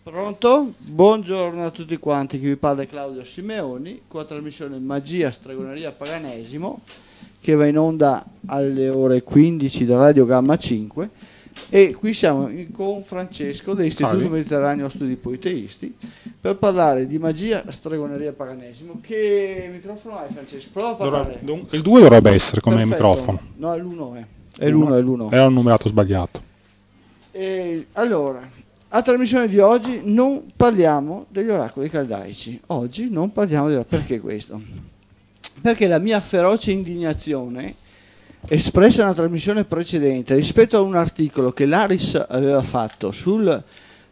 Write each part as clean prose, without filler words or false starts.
Pronto? Buongiorno a tutti quanti, qui vi parla Claudio Simeoni con la trasmissione Magia, Stregoneria, Paganesimo che va in onda alle ore 15 da Radio Gamma 5 e qui siamo con Francesco dell'Istituto Mediterraneo Studi Politeisti per parlare di magia, stregoneria, paganesimo. Che microfono hai, Francesco? Prova a parlare. Il 2 dovrebbe essere come Perfetto. microfono. No, l'1 è l'1. Era un numerato sbagliato. Allora, a trasmissione di oggi non parliamo degli oracoli caldaici. Oggi non parliamo perché questo? Perché la mia feroce indignazione espressa nella trasmissione precedente rispetto a un articolo che l'Aris aveva fatto sul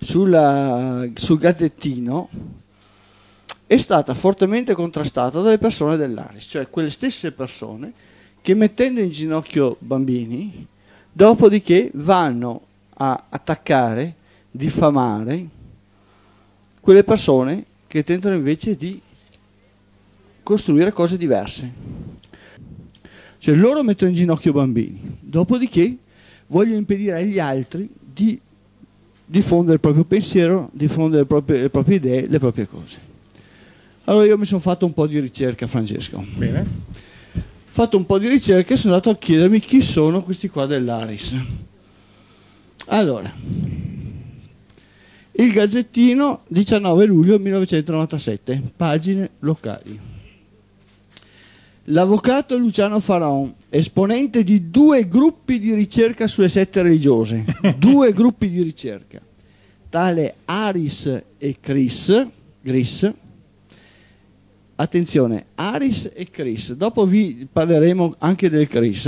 Gazzettino è stata fortemente contrastata dalle persone dell'Aris, cioè quelle stesse persone che mettendo in ginocchio bambini dopodiché vanno a attaccare, diffamare quelle persone che tentano invece di costruire cose diverse. Cioè loro mettono in ginocchio bambini, dopodiché vogliono impedire agli altri di diffondere il proprio pensiero, diffondere le proprie idee, le proprie cose. Allora io mi sono fatto un po' di ricerca, Francesco. Bene. Ho fatto un po' di ricerca e sono andato a chiedermi chi sono questi qua dell'Aris. Allora, il Gazzettino, 19 luglio 1997, pagine locali. L'avvocato Luciano Faraon, esponente di 2 gruppi di ricerca sulle sette religiose, 2 gruppi di ricerca, tale Aris e Gris. Attenzione, Aris e Chris, dopo vi parleremo anche del Chris.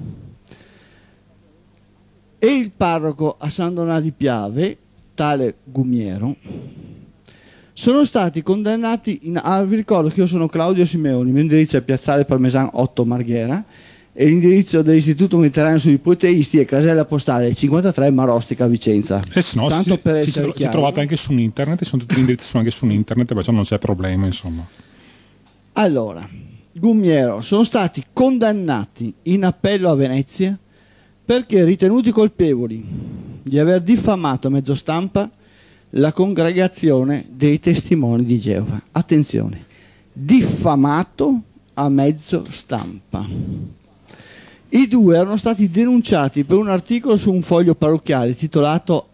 E il parroco a San Donà di Piave, tale Gumiero, sono stati condannati vi ricordo che io sono Claudio Simeoni, il mio indirizzo è Piazzale Parmesan 8 Marghera e l'indirizzo dell'Istituto Mediterraneo Studi Politeisti è casella postale 53 Marostica Vicenza. No, tanto per essere si trovate anche su internet, sono tutti gli indirizzi sono anche su internet, perciò non c'è problema, insomma. Allora, Gumiero sono stati condannati in appello a Venezia perché ritenuti colpevoli di aver diffamato a mezzo stampa la congregazione dei testimoni di Geova. Attenzione, diffamato a mezzo stampa. I 2 erano stati denunciati per un articolo su un foglio parrocchiale titolato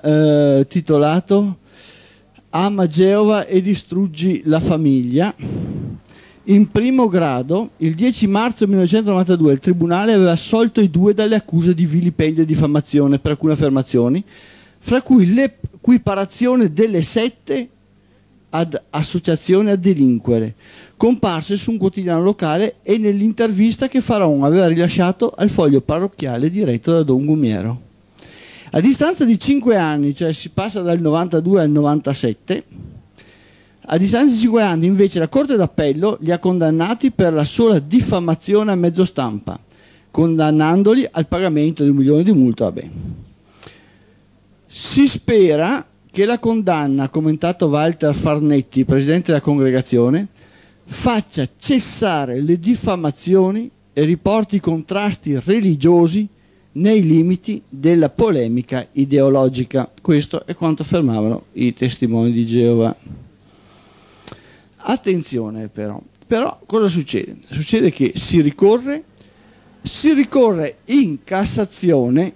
Ama Geova e distruggi la famiglia. In primo grado, il 10 marzo 1992 il tribunale aveva assolto i 2 dalle accuse di vilipendio e diffamazione per alcune affermazioni, fra cui l'equiparazione delle sette ad associazione a delinquere, comparse su un quotidiano locale e nell'intervista che Faraon aveva rilasciato al foglio parrocchiale diretto da Don Gumiero. A distanza di 5 anni, cioè si passa dal 92 al 97, a distanza di 5 anni invece la Corte d'Appello li ha condannati per la sola diffamazione a mezzo stampa, condannandoli al pagamento di $1 milione di multa. Vabbè. Si spera che la condanna, ha commentato Walter Farnetti, presidente della congregazione, faccia cessare le diffamazioni e riporti i contrasti religiosi nei limiti della polemica ideologica. Questo è quanto affermavano i testimoni di Geova. Attenzione però cosa succede? Succede che si ricorre in Cassazione.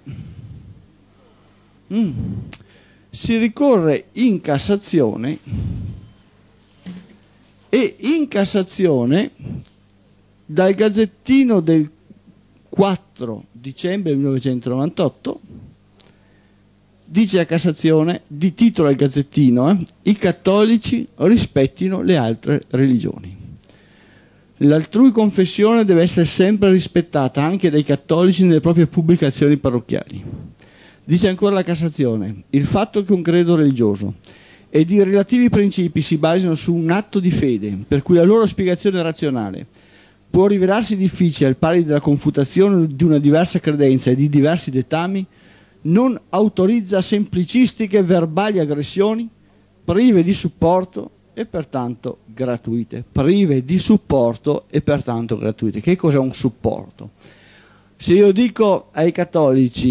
Si ricorre in Cassazione e in Cassazione dal Gazzettino del 4 dicembre 1998 dice la Cassazione, di titolo al Gazzettino, i cattolici rispettino le altre religioni. L'altrui confessione deve essere sempre rispettata anche dai cattolici nelle proprie pubblicazioni parrocchiali. Dice ancora la Cassazione, il fatto che un credo religioso ed i relativi principi si basino su un atto di fede, per cui la loro spiegazione razionale può rivelarsi difficile al pari della confutazione di una diversa credenza e di diversi dettami, non autorizza semplicistiche verbali aggressioni prive di supporto e pertanto gratuite. Prive di supporto e pertanto gratuite. Che cos'è un supporto? Se io dico ai cattolici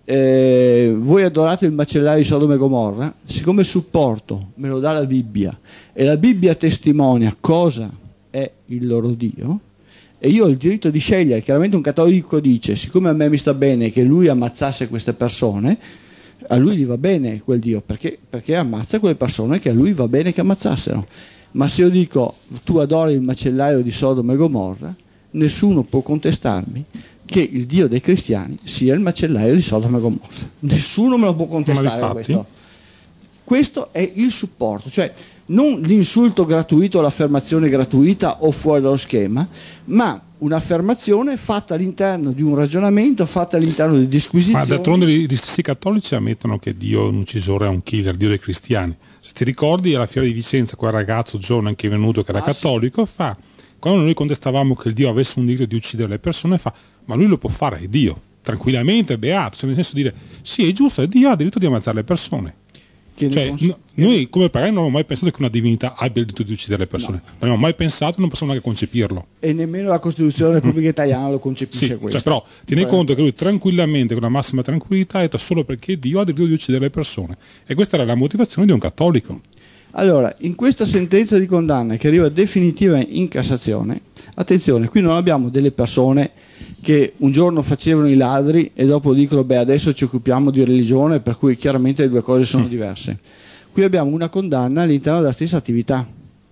voi adorate il macellaio di Sodoma e Gomorra, siccome il supporto me lo dà la Bibbia e la Bibbia testimonia cosa è il loro Dio, e io ho il diritto di scegliere. Chiaramente un cattolico dice, siccome a me mi sta bene che lui ammazzasse queste persone, a lui gli va bene quel Dio, perché ammazza quelle persone che a lui va bene che ammazzassero. Ma se io dico tu adori il macellaio di Sodoma e Gomorra, nessuno può contestarmi che il Dio dei cristiani sia il macellaio di Sodoma e Gomorra. Nessuno me lo può contestare questo. Questo è il supporto, cioè non l'insulto gratuito, l'affermazione gratuita o fuori dallo schema, ma un'affermazione fatta all'interno di un ragionamento, fatta all'interno di disquisizioni. Ma d'altronde gli stessi cattolici ammettono che Dio è un uccisore, è un killer, Dio dei cristiani. Se ti ricordi alla fiera di Vicenza, quel ragazzo giovane che è venuto, che era cattolico, fa, quando noi contestavamo che il Dio avesse un diritto di uccidere le persone, fa, ma lui lo può fare, è Dio, tranquillamente, è beato, cioè nel senso di dire, sì, è giusto, è Dio, ha diritto di ammazzare le persone. Cioè, noi come pagani non abbiamo mai pensato che una divinità abbia il diritto di uccidere le persone, non abbiamo mai pensato, non possiamo neanche concepirlo, e nemmeno la Costituzione della Repubblica Italiana lo concepisce. Sì, questo. cioè, però tieni conto che lui tranquillamente, con la massima tranquillità, ha detto solo perché Dio ha il diritto di uccidere le persone, e questa era la motivazione di un cattolico. Allora, in questa sentenza di condanna che arriva definitiva in Cassazione, attenzione, qui non abbiamo delle persone che un giorno facevano i ladri e dopo dicono beh adesso ci occupiamo di religione, per cui chiaramente le due cose sono diverse. Qui abbiamo una condanna all'interno della stessa attività,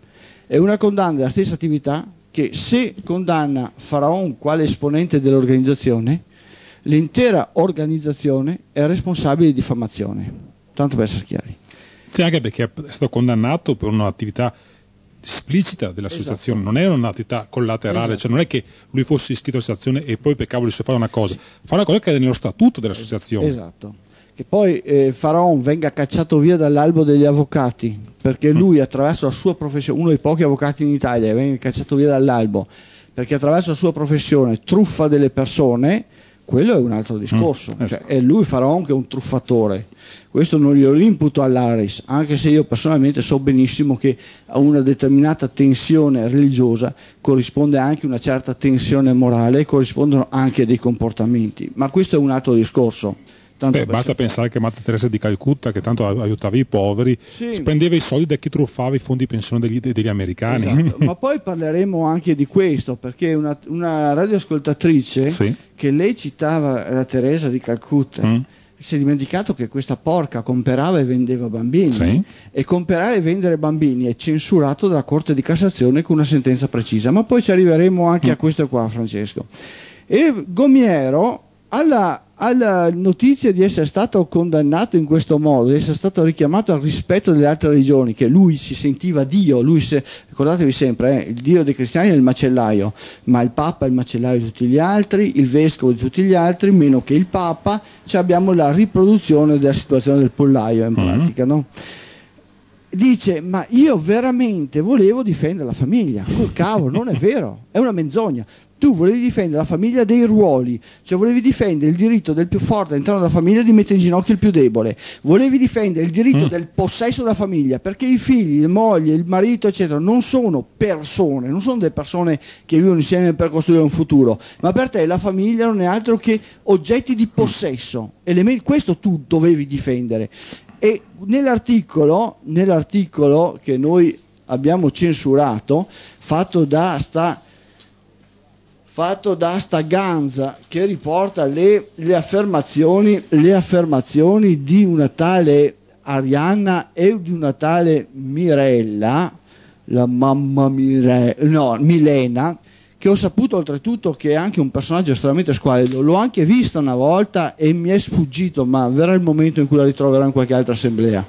è una condanna della stessa attività che, se condanna Faraon quale esponente dell'organizzazione, l'intera organizzazione è responsabile di diffamazione, tanto per essere chiari. Sì, anche perché è stato condannato per un'attività esplicita dell'associazione, non è un'attività collaterale, cioè non è che lui fosse iscritto all'associazione e poi per cavolo si fa una cosa, fa una cosa che è nello statuto dell'associazione. Esatto. Che poi Faraon venga cacciato via dall'albo degli avvocati, perché lui attraverso la sua professione, uno dei pochi avvocati in Italia, venga cacciato via dall'albo, perché attraverso la sua professione truffa delle persone, quello è un altro discorso. Cioè, è lui Faraon che è un truffatore. Questo non glielo imputo all'Aris, anche se io personalmente so benissimo che a una determinata tensione religiosa corrisponde anche una certa tensione morale e corrispondono anche dei comportamenti, ma questo è un altro discorso. Basta pensare che Madre Teresa di Calcutta, che tanto aiutava i poveri, spendeva i soldi da chi truffava i fondi pensione degli americani. Esatto. Ma poi parleremo anche di questo, perché una radioascoltatrice che lei citava la Teresa di Calcutta si è dimenticato che questa porca comperava e vendeva bambini, e comprare e vendere bambini è censurato dalla Corte di Cassazione con una sentenza precisa, ma poi ci arriveremo anche a questo qua, Francesco. E Gomiero alla notizia di essere stato condannato in questo modo, di essere stato richiamato al rispetto delle altre religioni, che lui si sentiva Dio, ricordatevi sempre, il Dio dei cristiani è il macellaio, ma il Papa è il macellaio di tutti gli altri, il Vescovo di tutti gli altri, meno che il Papa, cioè abbiamo la riproduzione della situazione del pollaio in pratica, no? Dice, ma io veramente volevo difendere la famiglia, col cavolo, non è vero, è una menzogna. Tu volevi difendere la famiglia dei ruoli, cioè volevi difendere il diritto del più forte all'interno della famiglia di mettere in ginocchio il più debole, volevi difendere il diritto del possesso della famiglia, perché i figli, le mogli, il marito eccetera non sono persone, non sono delle persone che vivono insieme per costruire un futuro, ma per te la famiglia non è altro che oggetti di possesso, questo tu dovevi difendere. E nell'articolo che noi abbiamo censurato, fatto da sta ganza che riporta le affermazioni di una tale Arianna e di una tale Mirella, Milena, che ho saputo oltretutto che è anche un personaggio estremamente squallido. L'ho anche vista una volta e mi è sfuggito, ma verrà il momento in cui la ritroverò in qualche altra assemblea.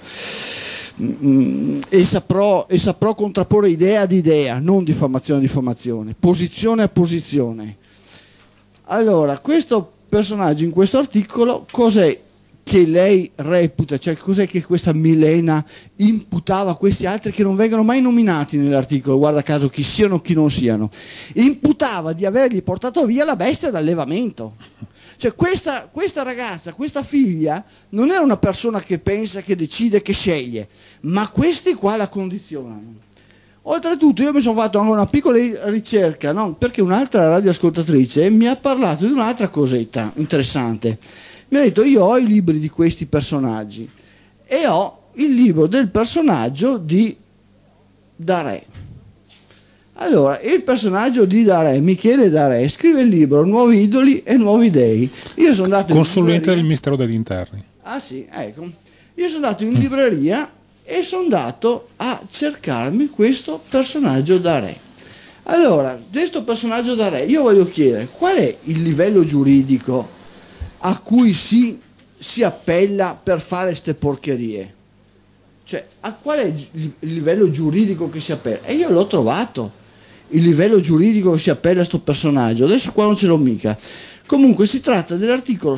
E saprò contrapporre idea ad idea, non diffamazione a diffamazione, posizione a posizione. Allora, questo personaggio in questo articolo, cos'è che lei reputa, cioè cos'è che questa Milena imputava a questi altri che non vengono mai nominati nell'articolo, guarda caso chi siano o chi non siano, imputava di avergli portato via la bestia d'allevamento. Cioè questa ragazza, questa figlia non era una persona che pensa, che decide, che sceglie, ma questi qua la condizionano. Oltretutto io mi sono fatto anche una piccola ricerca, no? Perché un'altra radioascoltatrice mi ha parlato di un'altra cosetta interessante. mi ha detto: io ho i libri di questi personaggi e ho il libro del personaggio di Darè. Allora, il personaggio di Darè, Michele Darè, scrive il libro Nuovi idoli e nuovi dei. Io sono andato consulente del Ministero degli Interni. Ah sì, ecco. Io sono andato in libreria e sono andato a cercarmi questo personaggio Darè. Allora, questo personaggio Darè, io voglio chiedere qual è il livello giuridico a cui si appella per fare ste porcherie? Cioè, a qual è il livello giuridico che si appella? E io l'ho trovato, il livello giuridico che si appella a sto personaggio. Adesso qua non ce l'ho mica. Comunque si tratta dell'articolo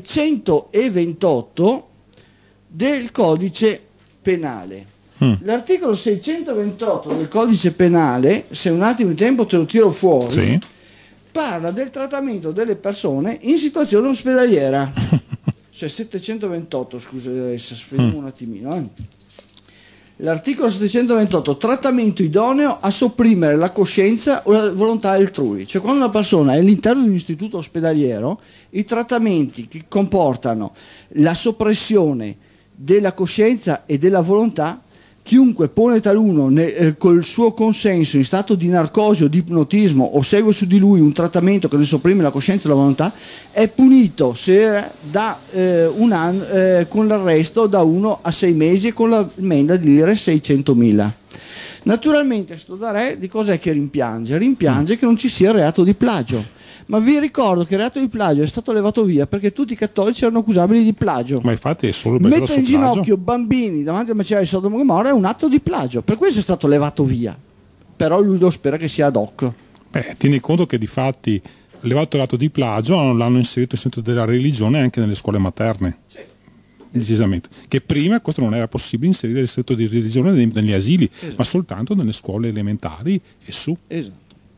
628 del codice penale. L'articolo 628 del codice penale, se un attimo di tempo te lo tiro fuori, sì, parla del trattamento delle persone in situazione ospedaliera. Cioè 728, scusa, adesso aspettiamo un attimino. L'articolo 728, trattamento idoneo a sopprimere la coscienza o la volontà altrui. Cioè quando una persona è all'interno di un istituto ospedaliero, i trattamenti che comportano la soppressione della coscienza e della volontà, chiunque pone taluno col suo consenso in stato di narcosi o di ipnotismo o segue su di lui un trattamento che ne sopprime la coscienza e la volontà, è punito da un anno, con l'arresto da 1 a 6 mesi e con l'ammenda di lire 600.000. Naturalmente sto Darè di cos'è che rimpiange? Rimpiange che non ci sia reato di plagio. Ma vi ricordo che il reato di plagio è stato levato via perché tutti i cattolici erano accusabili di plagio. Ma infatti è solo per mettere in ginocchio bambini davanti al macellaio di Sodoma e Gomorra è un atto di plagio, per questo è stato levato via. Però lui lo spera che sia ad hoc. Tieni conto che di fatti, levato l'atto di plagio, l'hanno inserito il senso della religione anche nelle scuole materne. Sì. Decisamente. Che prima questo non era possibile inserire il senso di religione negli asili, esatto, ma soltanto nelle scuole elementari e su. Esatto.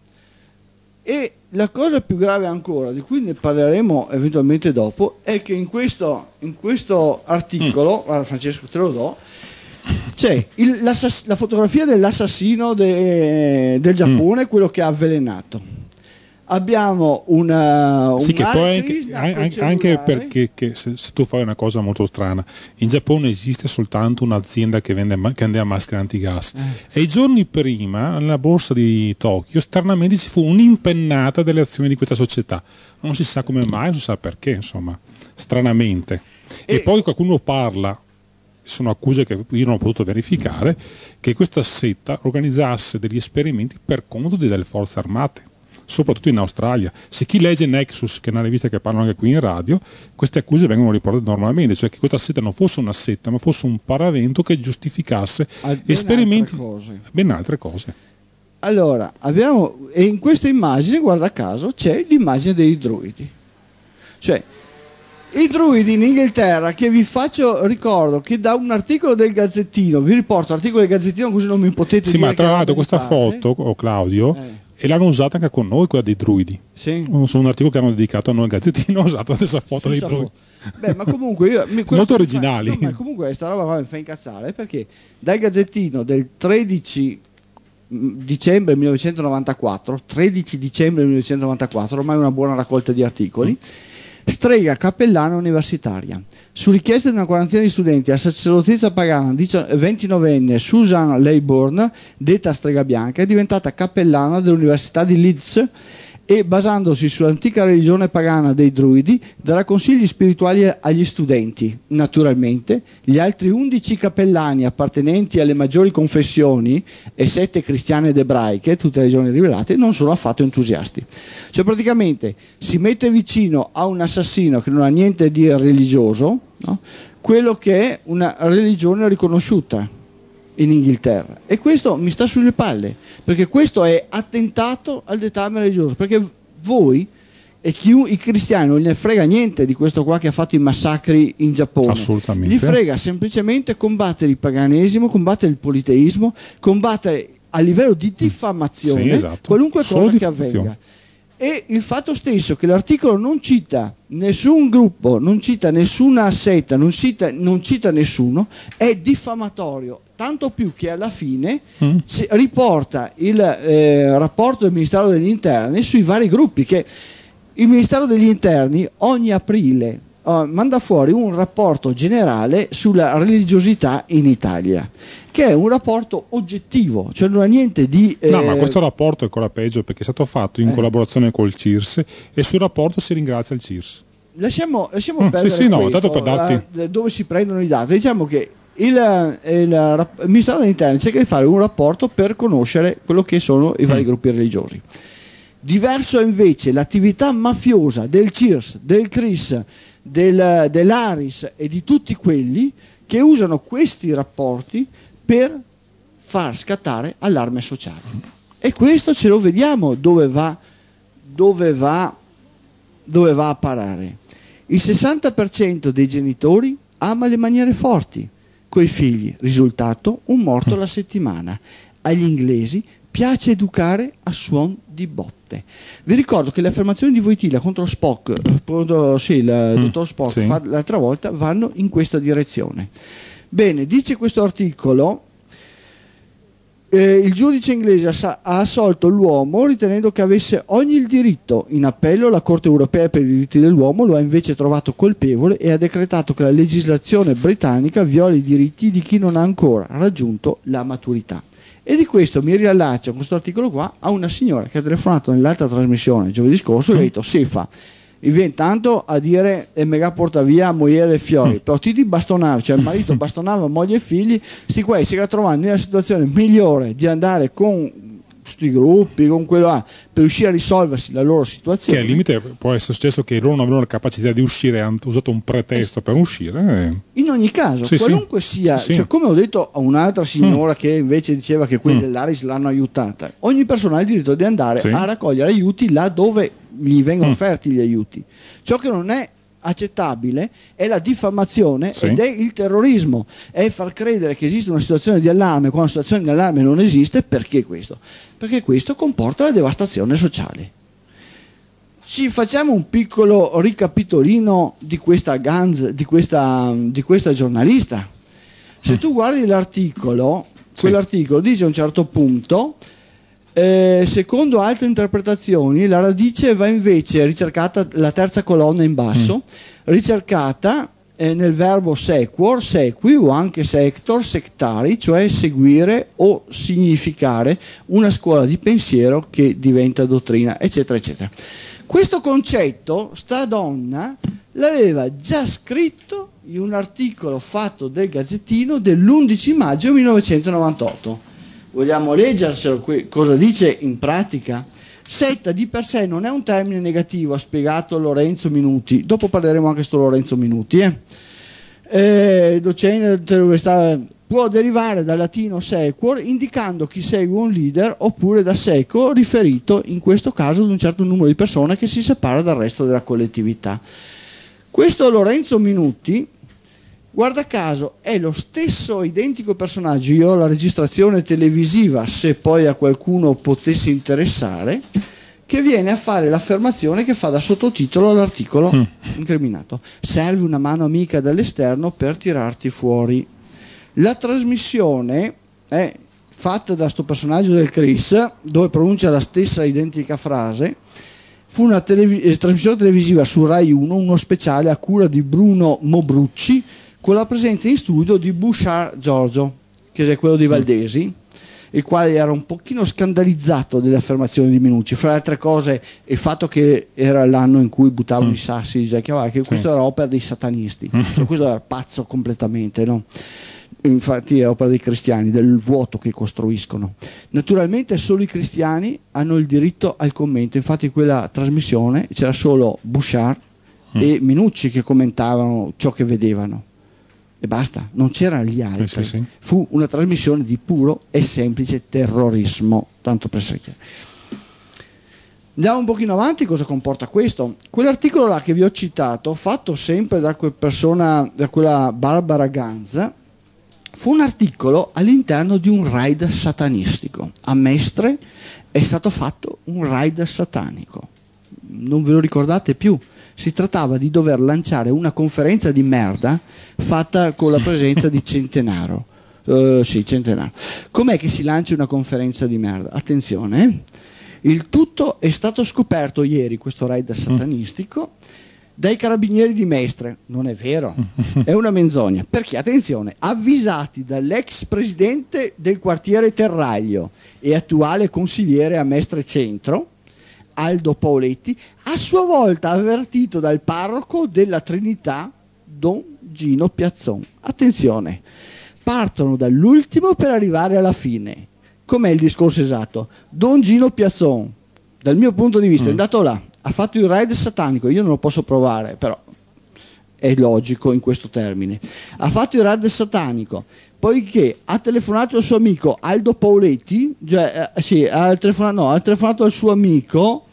E la cosa più grave ancora, di cui ne parleremo eventualmente dopo, è che in questo articolo, guarda Francesco te lo do, c'è la fotografia dell'assassino del Giappone, quello che ha avvelenato. Abbiamo sì, che poi anche perché se tu fai una cosa molto strana, in Giappone esiste soltanto un'azienda che vende maschere antigas e i giorni prima nella borsa di Tokyo stranamente ci fu un'impennata delle azioni di questa società, non si sa come mai, non si sa perché, insomma, stranamente. E poi qualcuno parla, sono accuse che io non ho potuto verificare, che questa setta organizzasse degli esperimenti per conto delle forze armate, soprattutto in Australia. Se chi legge Nexus, che è una rivista che parla anche qui in radio, queste accuse vengono riportate normalmente, cioè che questa setta non fosse una setta ma fosse un paravento che giustificasse esperimenti, ben altre cose. Allora abbiamo, e in questa immagine, guarda caso, c'è l'immagine dei druidi, cioè i druidi in Inghilterra, che vi ricordo che da un articolo del Gazzettino, vi riporto l'articolo del Gazzettino così non mi potete dire. Sì, ma tra l'altro questa foto, Claudio, e l'hanno usata anche con noi, quella dei druidi. Sì. Sono un articolo che hanno dedicato a noi al Gazzettino, ho usato la stessa foto dei druidi. Beh, ma comunque molto originali. No, ma comunque questa roba mi fa incazzare, perché dal Gazzettino del 13 dicembre 1994, 13 dicembre 1994, ormai una buona raccolta di articoli, strega cappellana universitaria. Su richiesta di una quarantina di studenti, la sacerdotessa pagana 29enne Susan Laybourne, detta strega bianca, è diventata cappellana dell'Università di Leeds e, basandosi sull'antica religione pagana dei druidi, darà consigli spirituali agli studenti. Naturalmente, gli altri 11 cappellani appartenenti alle maggiori confessioni e 7 cristiane ed ebraiche, tutte religioni rivelate, non sono affatto entusiasti. Cioè praticamente si mette vicino a un assassino che non ha niente di religioso, no? Quello che è una religione riconosciuta in Inghilterra, e questo mi sta sulle palle, perché questo è attentato al dettame religioso, perché voi e i cristiani non ne frega niente di questo qua che ha fatto i massacri in Giappone. Assolutamente. Gli frega semplicemente combattere il paganesimo, combattere il politeismo, combattere a livello di diffamazione, sì, esatto, qualunque cosa che avvenga. E il fatto stesso che l'articolo non cita nessun gruppo, non cita nessuna setta, non cita nessuno, è diffamatorio, tanto più che alla fine riporta il rapporto del Ministero degli Interni sui vari gruppi, che il Ministero degli Interni ogni aprile manda fuori un rapporto generale sulla religiosità in Italia, che è un rapporto oggettivo, cioè non ha niente di... No, ma questo rapporto è ancora peggio perché è stato fatto in collaborazione col CIRS e sul rapporto si ringrazia il CIRS. Lasciamo perdere sì, no, questo, tanto per darti... dove si prendono i dati. Diciamo che il Ministero dell'Interno cerca di fare un rapporto per conoscere quello che sono i vari gruppi religiosi. Diverso è invece l'attività mafiosa del CIRS, del CRIS, dell'ARIS e di tutti quelli che usano questi rapporti per far scattare allarme sociale. E questo ce lo vediamo dove va a parare. Il 60% dei genitori ama le maniere forti coi figli, risultato un morto alla settimana. Agli inglesi piace educare a suon di botte. Vi ricordo che le affermazioni di Wojtyla contro Spock, il dottor Spock, l'altra volta, vanno in questa direzione. Bene, dice questo articolo, il giudice inglese ha assolto l'uomo ritenendo che avesse ogni il diritto. In appello la Corte europea per i diritti dell'uomo lo ha invece trovato colpevole e ha decretato che la legislazione britannica viola i diritti di chi non ha ancora raggiunto la maturità. E di questo mi riallaccio, questo articolo qua, a una signora che ha telefonato nell'altra trasmissione giovedì scorso e ha detto Sefa, viene tanto a dire e mega porta via moglie e fiori, però ti bastonava, cioè il marito bastonava moglie e figli, sti qua si era trovando nella situazione migliore di andare con questi gruppi, con quello per riuscire a risolversi la loro situazione. Che al limite può essere successo che loro non avevano la capacità di uscire, hanno usato un pretesto per uscire. In ogni caso, qualunque sia, cioè, come ho detto a un'altra signora che invece diceva che quelli dell'Aris l'hanno aiutata, ogni persona ha il diritto di andare a raccogliere aiuti là dove gli vengono offerti gli aiuti. Ciò che non è accettabile è la diffamazione ed è il terrorismo, è far credere che esiste una situazione di allarme quando una situazione di allarme non esiste. Perché questo? Perché questo comporta la devastazione sociale. Ci facciamo un piccolo ricapitolino di questa Ganz, di questa giornalista. Se tu guardi l'articolo, quell'articolo dice a un certo punto secondo altre interpretazioni la radice va invece ricercata, la terza colonna in basso, ricercata nel verbo sequor, sequi o anche sector, sectari, cioè seguire o significare una scuola di pensiero che diventa dottrina, eccetera, eccetera. Questo concetto sta donna l'aveva già scritto in un articolo fatto del Gazzettino dell'11 maggio 1998. Vogliamo leggerselo, cosa dice in pratica? Setta di per sé non è un termine negativo, ha spiegato Lorenzo Minuti. Dopo parleremo anche sto Lorenzo Minuti. Docente dell'università, può derivare dal latino sequor, indicando chi segue un leader, oppure da seco, riferito in questo caso ad un certo numero di persone che si separa dal resto della collettività. Questo Lorenzo Minuti, guarda caso, è lo stesso identico personaggio. Io ho la registrazione televisiva, se poi a qualcuno potesse interessare, che viene a fare l'affermazione che fa da sottotitolo all'articolo incriminato. Serve una mano amica dall'esterno per tirarti fuori. La trasmissione è fatta da sto personaggio del Chris, dove pronuncia la stessa identica frase. Fu una trasmissione televisiva su Rai 1, uno speciale a cura di Bruno Mobrucci, con la presenza in studio di Bouchard Giorgio, che è quello dei Valdesi, il quale era un pochino scandalizzato delle affermazioni di Minucci, fra le altre cose il fatto che era l'anno in cui buttavano i sassi, che questo era opera dei satanisti, cioè, questo era pazzo completamente, no? Infatti è opera dei cristiani, del vuoto che costruiscono. Naturalmente solo i cristiani hanno il diritto al commento, infatti in quella trasmissione c'era solo Bouchard e Minucci che commentavano ciò che vedevano. E basta, non c'erano gli altri. Fu una trasmissione di puro e semplice terrorismo, tanto per essere chiaro. Andiamo un pochino avanti, cosa comporta questo? Quell'articolo là che vi ho citato, fatto sempre da quella Barbara Ganz, fu un articolo all'interno di un raid satanistico. A Mestre è stato fatto un raid satanico. Non ve lo ricordate più? Si trattava di dover lanciare una conferenza di merda fatta con la presenza di Centenaro. Centenaro. Com'è che si lancia una conferenza di merda? Attenzione, il tutto è stato scoperto ieri, questo raid satanistico, dai carabinieri di Mestre. Non è vero, è una menzogna. Perché, attenzione, avvisati dall'ex presidente del quartiere Terraglio e attuale consigliere a Mestre Centro, Aldo Pauletti, a sua volta avvertito dal parroco della Trinità, Don Gino Piazzon. Attenzione, partono dall'ultimo per arrivare alla fine. Com'è il discorso esatto? Don Gino Piazzon, dal mio punto di vista, è andato là, ha fatto il raid satanico, io non lo posso provare, però è logico in questo termine. Ha fatto il raid satanico, poiché ha telefonato al suo amico Aldo Pauletti, ha telefonato al suo amico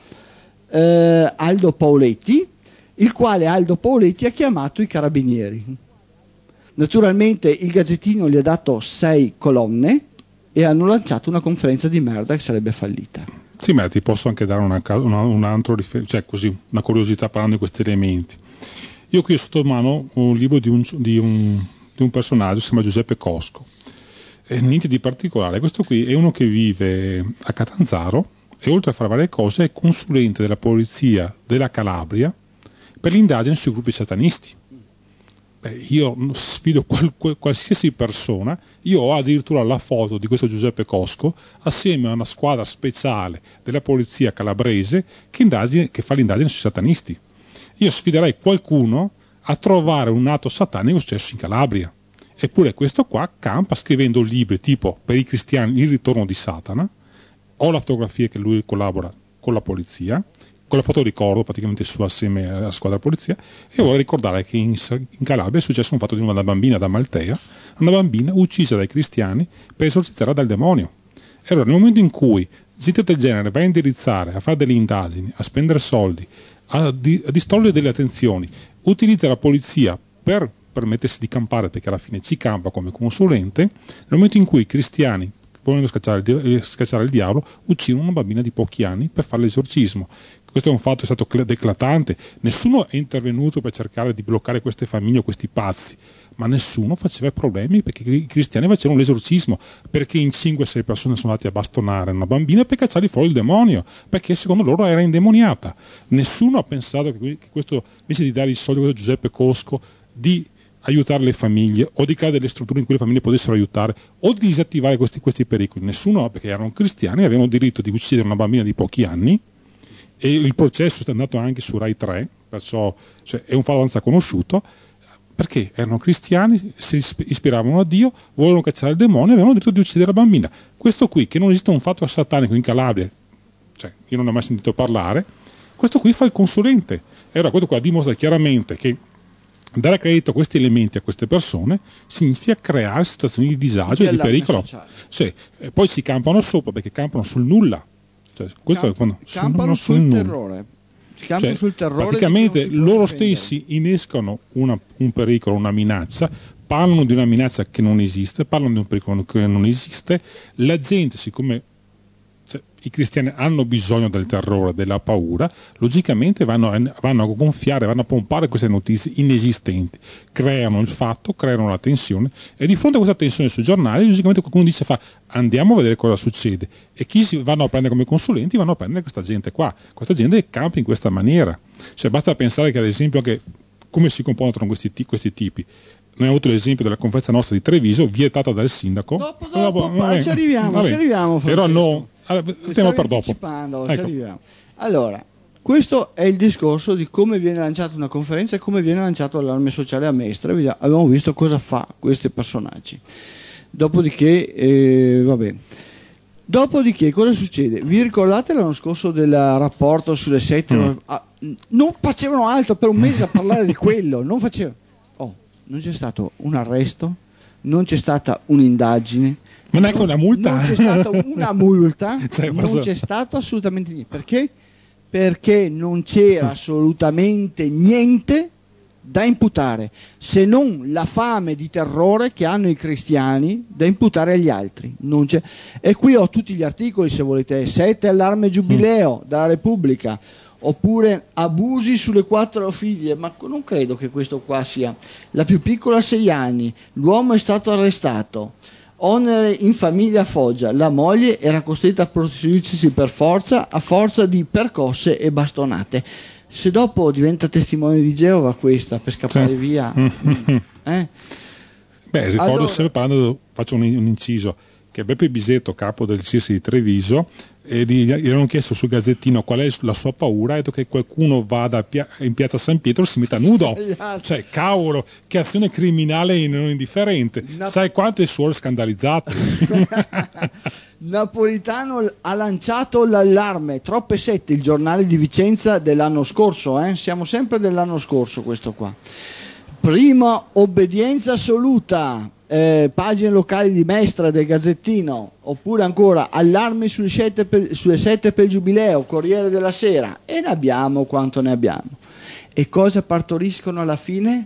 Aldo Pauletti, il quale Aldo Pauletti ha chiamato i carabinieri. Naturalmente il Gazzettino gli ha dato 6 colonne e hanno lanciato una conferenza di merda che sarebbe fallita. Sì, ma ti posso anche dare un altro cioè così, una curiosità parlando di questi elementi. Io qui ho sotto mano un libro di un personaggio, si chiama Giuseppe Cosco. E niente di particolare. Questo qui è uno che vive a Catanzaro e oltre a fare varie cose è consulente della polizia della Calabria per l'indagine sui gruppi satanisti. Io sfido qualsiasi persona, io ho addirittura la foto di questo Giuseppe Cosco assieme a una squadra speciale della polizia calabrese che fa l'indagine sui satanisti. Io sfiderei qualcuno a trovare un atto satanico successo in Calabria. Eppure questo qua campa scrivendo libri tipo per i cristiani Il ritorno di Satana, ho la fotografia che lui collabora con la polizia, con la foto ricordo praticamente su assieme alla squadra di polizia, e vorrei ricordare che in Calabria è successo un fatto di una bambina da Maltea, una bambina uccisa dai cristiani per esorcizzarla dal demonio. E allora nel momento in cui gente del genere va a indirizzare, a fare delle indagini, a spendere soldi, a distogliere delle attenzioni, utilizza la polizia per permettersi di campare, perché alla fine ci campa come consulente, nel momento in cui i cristiani, volendo scacciare il diavolo, uccidono una bambina di pochi anni per fare l'esorcismo. Questo è un fatto, è stato eclatante, nessuno è intervenuto per cercare di bloccare queste famiglie o questi pazzi, ma nessuno faceva problemi perché i cristiani facevano l'esorcismo, perché in 5-6 persone sono andati a bastonare una bambina per cacciargli fuori il demonio, perché secondo loro era indemoniata. Nessuno ha pensato che questo, invece di dare i soldi a Giuseppe Cosco, di aiutare le famiglie o di creare delle strutture in cui le famiglie potessero aiutare o di disattivare questi pericoli. Nessuno, perché erano cristiani, avevano il diritto di uccidere una bambina di pochi anni, e il processo è andato anche su Rai 3, perciò è un fatto abbastanza conosciuto, perché erano cristiani, si ispiravano a Dio, volevano cacciare il demonio e avevano il diritto di uccidere la bambina. Questo qui, che non esiste un fatto satanico in Calabria, io non ne ho mai sentito parlare, questo qui fa il consulente. E allora questo qua dimostra chiaramente che dare credito a questi elementi a queste persone significa creare situazioni di disagio e di pericolo. Poi si campano sopra perché campano sul nulla. Campano sul terrore. Sul terrore, praticamente loro stessi innescano un pericolo, una minaccia, parlano di una minaccia che non esiste, parlano di un pericolo che non esiste. La gente, siccome i cristiani hanno bisogno del terrore, della paura, logicamente vanno a gonfiare, vanno a pompare queste notizie inesistenti, creano il fatto, creano la tensione, e di fronte a questa tensione sui giornali logicamente qualcuno dice andiamo a vedere cosa succede, e chi si vanno a prendere come consulenti vanno a prendere questa gente qua, questa gente campa in questa maniera. Basta pensare che ad esempio anche come si comportano questi tipi. Noi abbiamo avuto l'esempio della conferenza nostra di Treviso, vietata dal sindaco. Dopo ci arriviamo. Però no, tema per dopo. Allora, questo è il discorso di come viene lanciata una conferenza e come viene lanciato l'allarme sociale a Mestre. Abbiamo visto cosa fa questi personaggi. Dopodiché cosa succede? Vi ricordate l'anno scorso del rapporto sulle sette? Non facevano altro per un mese a parlare di quello, non c'è stato un arresto, non c'è stata un'indagine, ma neanche una multa. Non c'è stata una multa, non c'è stato assolutamente niente. Perché? Perché non c'era assolutamente niente da imputare, se non la fame di terrore che hanno i cristiani da imputare agli altri. Non c'è. E qui ho tutti gli articoli, se volete: 7 allarme giubileo dalla Repubblica, oppure abusi sulle 4 figlie, ma non credo che questo qua sia. La più piccola 6 anni, l'uomo è stato arrestato, onere in famiglia a Foggia, la moglie era costretta a prostituirsi per forza, a forza di percosse e bastonate. Se dopo diventa testimone di Geova questa per scappare via, Beh, ricordo allora, sempre parlando, faccio un inciso, che Beppe Bisetto, capo del CIS di Treviso, gli hanno chiesto sul Gazzettino qual è la sua paura, ha detto che qualcuno vada in piazza San Pietro e si metta nudo. Cioè, cavolo, che azione criminale non indifferente. Sai quante suore scandalizzate. Napolitano ha lanciato l'allarme, troppe sette, il giornale di Vicenza dell'anno scorso, siamo sempre dell'anno scorso questo qua. Prima obbedienza assoluta, pagine locali di Mestra del Gazzettino, oppure ancora allarmi sulle sette per il Giubileo, Corriere della Sera, e ne abbiamo quanto ne abbiamo. E cosa partoriscono alla fine?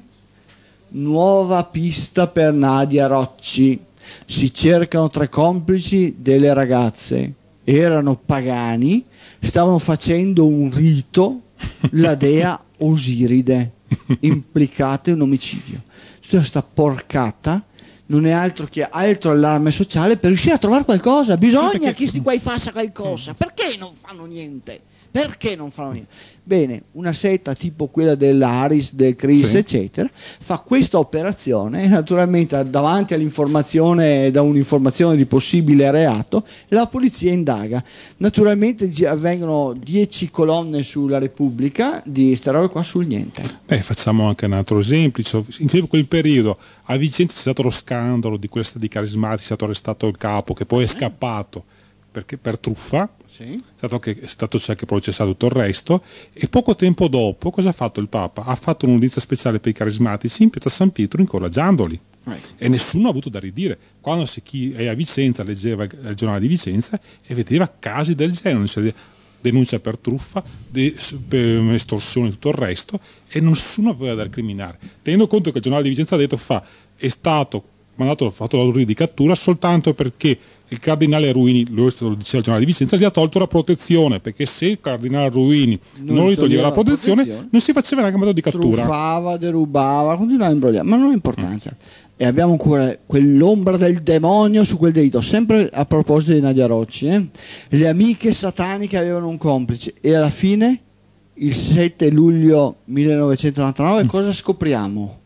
Nuova pista per Nadia Rocci. Si cercano 3 complici delle ragazze, erano pagani, stavano facendo un rito, la dea Osiride, implicata in un omicidio. Tutta questa porcata non è altro che altro allarme sociale per riuscire a trovare qualcosa. Bisogna che sti qua faccia qualcosa. Perché non fanno niente? Perché non fanno niente? Bene, una setta tipo quella dell'Aris, del Chris, eccetera, fa questa operazione e naturalmente davanti all'informazione, da un'informazione di possibile reato, la polizia indaga. Naturalmente avvengono 10 colonne sulla Repubblica di queste robe qua sul niente. Beh, facciamo anche un altro esempio. In quel periodo a Vicenza c'è stato lo scandalo di questa di Carismatici, è stato arrestato il capo che poi è scappato perché per truffa. È stato anche processato tutto il resto, e poco tempo dopo cosa ha fatto il Papa? Ha fatto un'udienza speciale per i carismatici in piazza San Pietro incoraggiandoli, e nessuno ha avuto da ridire. Quando chi è a Vicenza leggeva il giornale di Vicenza e vedeva casi del genere, cioè denuncia per truffa, per estorsione e tutto il resto, e nessuno aveva da recriminare, tenendo conto che il giornale di Vicenza ha detto è stato fatto l'ordine di cattura soltanto perché il cardinale Ruini, lo diceva il giornale di Vicenza, gli ha tolto la protezione, perché se il cardinale Ruini non gli toglieva la protezione non si faceva neanche metodo di cattura. Truffava, derubava, continuava a imbrogliare, ma non ha importanza. E abbiamo ancora quell'ombra del demonio su quel delitto, sempre a proposito di Nadia Rocci, le amiche sataniche avevano un complice, e alla fine il 7 luglio 1999 cosa scopriamo?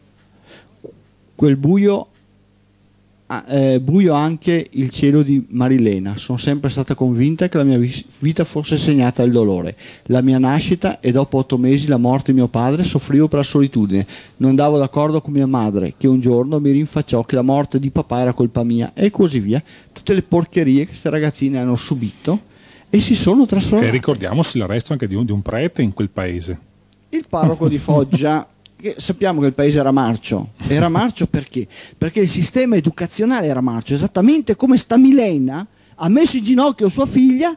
Quel buio anche il cielo di Marilena. Sono sempre stata convinta che la mia vita fosse segnata dal dolore. La mia nascita e dopo 8 mesi la morte di mio padre, soffrivo per la solitudine. Non andavo d'accordo con mia madre, che un giorno mi rinfacciò che la morte di papà era colpa mia, e così via. Tutte le porcherie che queste ragazzine hanno subito e si sono trasformate. E ricordiamoci l'arresto anche di un prete in quel paese. Il parroco di Foggia. Sappiamo che il paese era marcio perché? Perché il sistema educazionale era marcio, esattamente come sta Milena ha messo in ginocchio sua figlia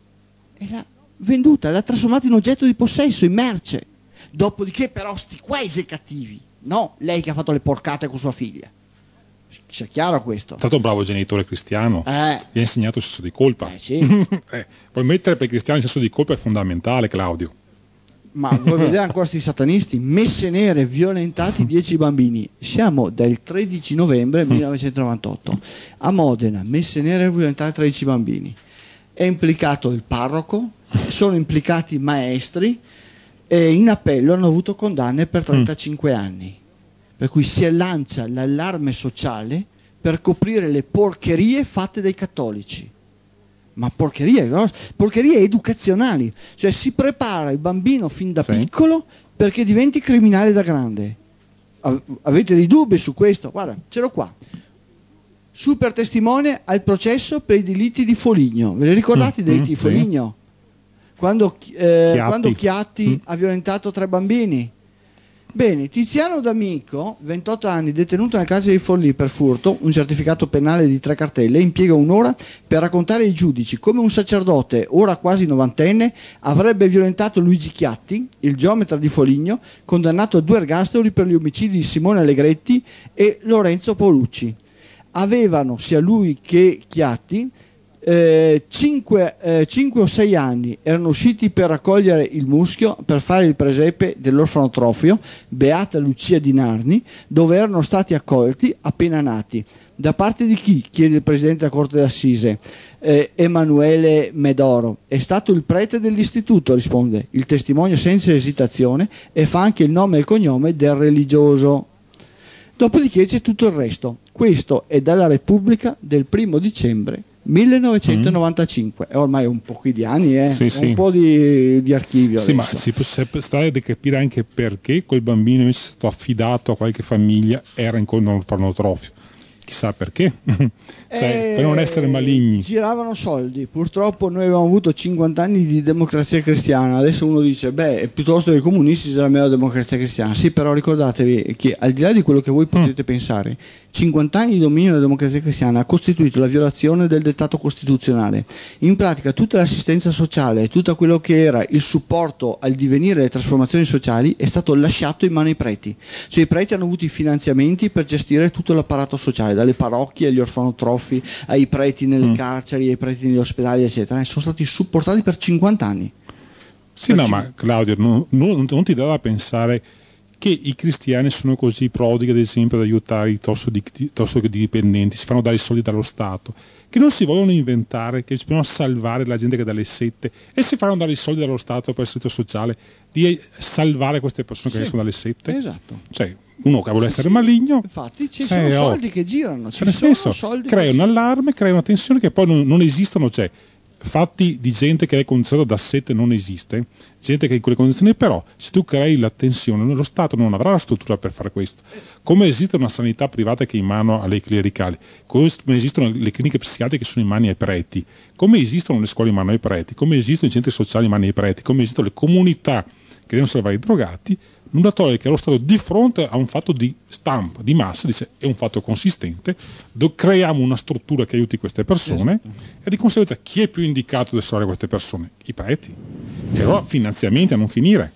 e l'ha venduta, l'ha trasformata in oggetto di possesso, in merce. Dopodiché però sti quaisi cattivi, no, lei che ha fatto le porcate con sua figlia. Sia chiaro questo. È stato un bravo genitore cristiano, gli ha insegnato il senso di colpa. Sì. Puoi mettere per i cristiani il senso di colpa è fondamentale, Claudio. Ma vuoi vedere ancora questi satanisti? Messe nere, violentati 10 bambini. Siamo del 13 novembre 1998 a Modena, messe nere, violentati 13 bambini. È implicato il parroco, sono implicati i maestri, e in appello hanno avuto condanne per 35 anni. Per cui si lancia l'allarme sociale per coprire le porcherie fatte dai cattolici. Ma porcherie educazionali, cioè si prepara il bambino fin da piccolo perché diventi criminale da grande. Avete dei dubbi su questo? Guarda, ce l'ho qua. Super testimone al processo per i delitti di Foligno. Ve li ricordate i delitti di Foligno? Quando Chiatti ha violentato 3 bambini. Bene, Tiziano D'Amico, 28 anni, detenuto nel carcere di Forlì per furto, un certificato penale di 3 cartelle, impiega un'ora per raccontare ai giudici come un sacerdote, ora quasi 90enne, avrebbe violentato Luigi Chiatti, il geometra di Foligno, condannato a 2 ergastoli per gli omicidi di Simone Allegretti e Lorenzo Paolucci. Avevano, sia lui che Chiatti, 5 o 6 anni erano usciti per raccogliere il muschio per fare il presepe dell'orfanotrofio Beata Lucia di Narni, dove erano stati accolti appena nati. Da parte di chi? Chiede il presidente della Corte d'Assise, Emanuele Medoro. È stato il prete dell'istituto, risponde il testimone senza esitazione, e fa anche il nome e il cognome del religioso. Dopodiché c'è tutto il resto. Questo è dalla Repubblica del 1 dicembre 1995. È ormai un po' di anni, Sì, un po' di archivio. Sì, adesso. ma si può stare di capire anche perché quel bambino invece è stato affidato a qualche famiglia, era in un orfanotrofio. Chissà perché, per non essere maligni. Giravano soldi. Purtroppo noi abbiamo avuto 50 anni di democrazia cristiana. Adesso uno dice, piuttosto che i comunisti sarà meglio la democrazia cristiana. Sì, però ricordatevi che al di là di quello che voi potete pensare, 50 anni di dominio della democrazia cristiana ha costituito la violazione del dettato costituzionale. In pratica tutta l'assistenza sociale, tutto quello che era il supporto al divenire delle trasformazioni sociali è stato lasciato in mano ai preti. Cioè i preti hanno avuto i finanziamenti per gestire tutto l'apparato sociale, dalle parrocchie agli orfanotrofi, ai preti nelle carceri, ai preti negli ospedali, eccetera. Sono stati supportati per 50 anni. Sì, no, ma Claudio, non ti dà da pensare che i cristiani sono così prodighi, ad esempio, ad aiutare i tossicodipendenti, si fanno dare i soldi dallo Stato, che non si vogliono inventare, che bisogna salvare la gente che è dalle sette, e si fanno dare i soldi dallo Stato per il servizio sociale, di salvare queste persone che escono dalle sette. Esatto. Cioè, uno che vuole essere maligno, infatti ci sono soldi che girano, nel senso, crea un allarme, crea una tensione che poi non esistono. Cioè, fatti di gente che è condizionata da sette non esiste, gente che è in quelle condizioni, però se tu crei la tensione, lo Stato non avrà la struttura per fare questo. Come esiste una sanità privata che è in mano alle clericali, come esistono le cliniche psichiatriche che sono in mano ai preti, come esistono le scuole in mano ai preti, come esistono i centri sociali in mano ai preti, come esistono le comunità che devono salvare i drogati, nulla toglie che lo Stato di fronte a un fatto di stampa, di massa, dice è un fatto consistente, creiamo una struttura che aiuti queste persone, e di conseguenza chi è più indicato ad salvare queste persone? I preti. E allora finanziamenti a non finire.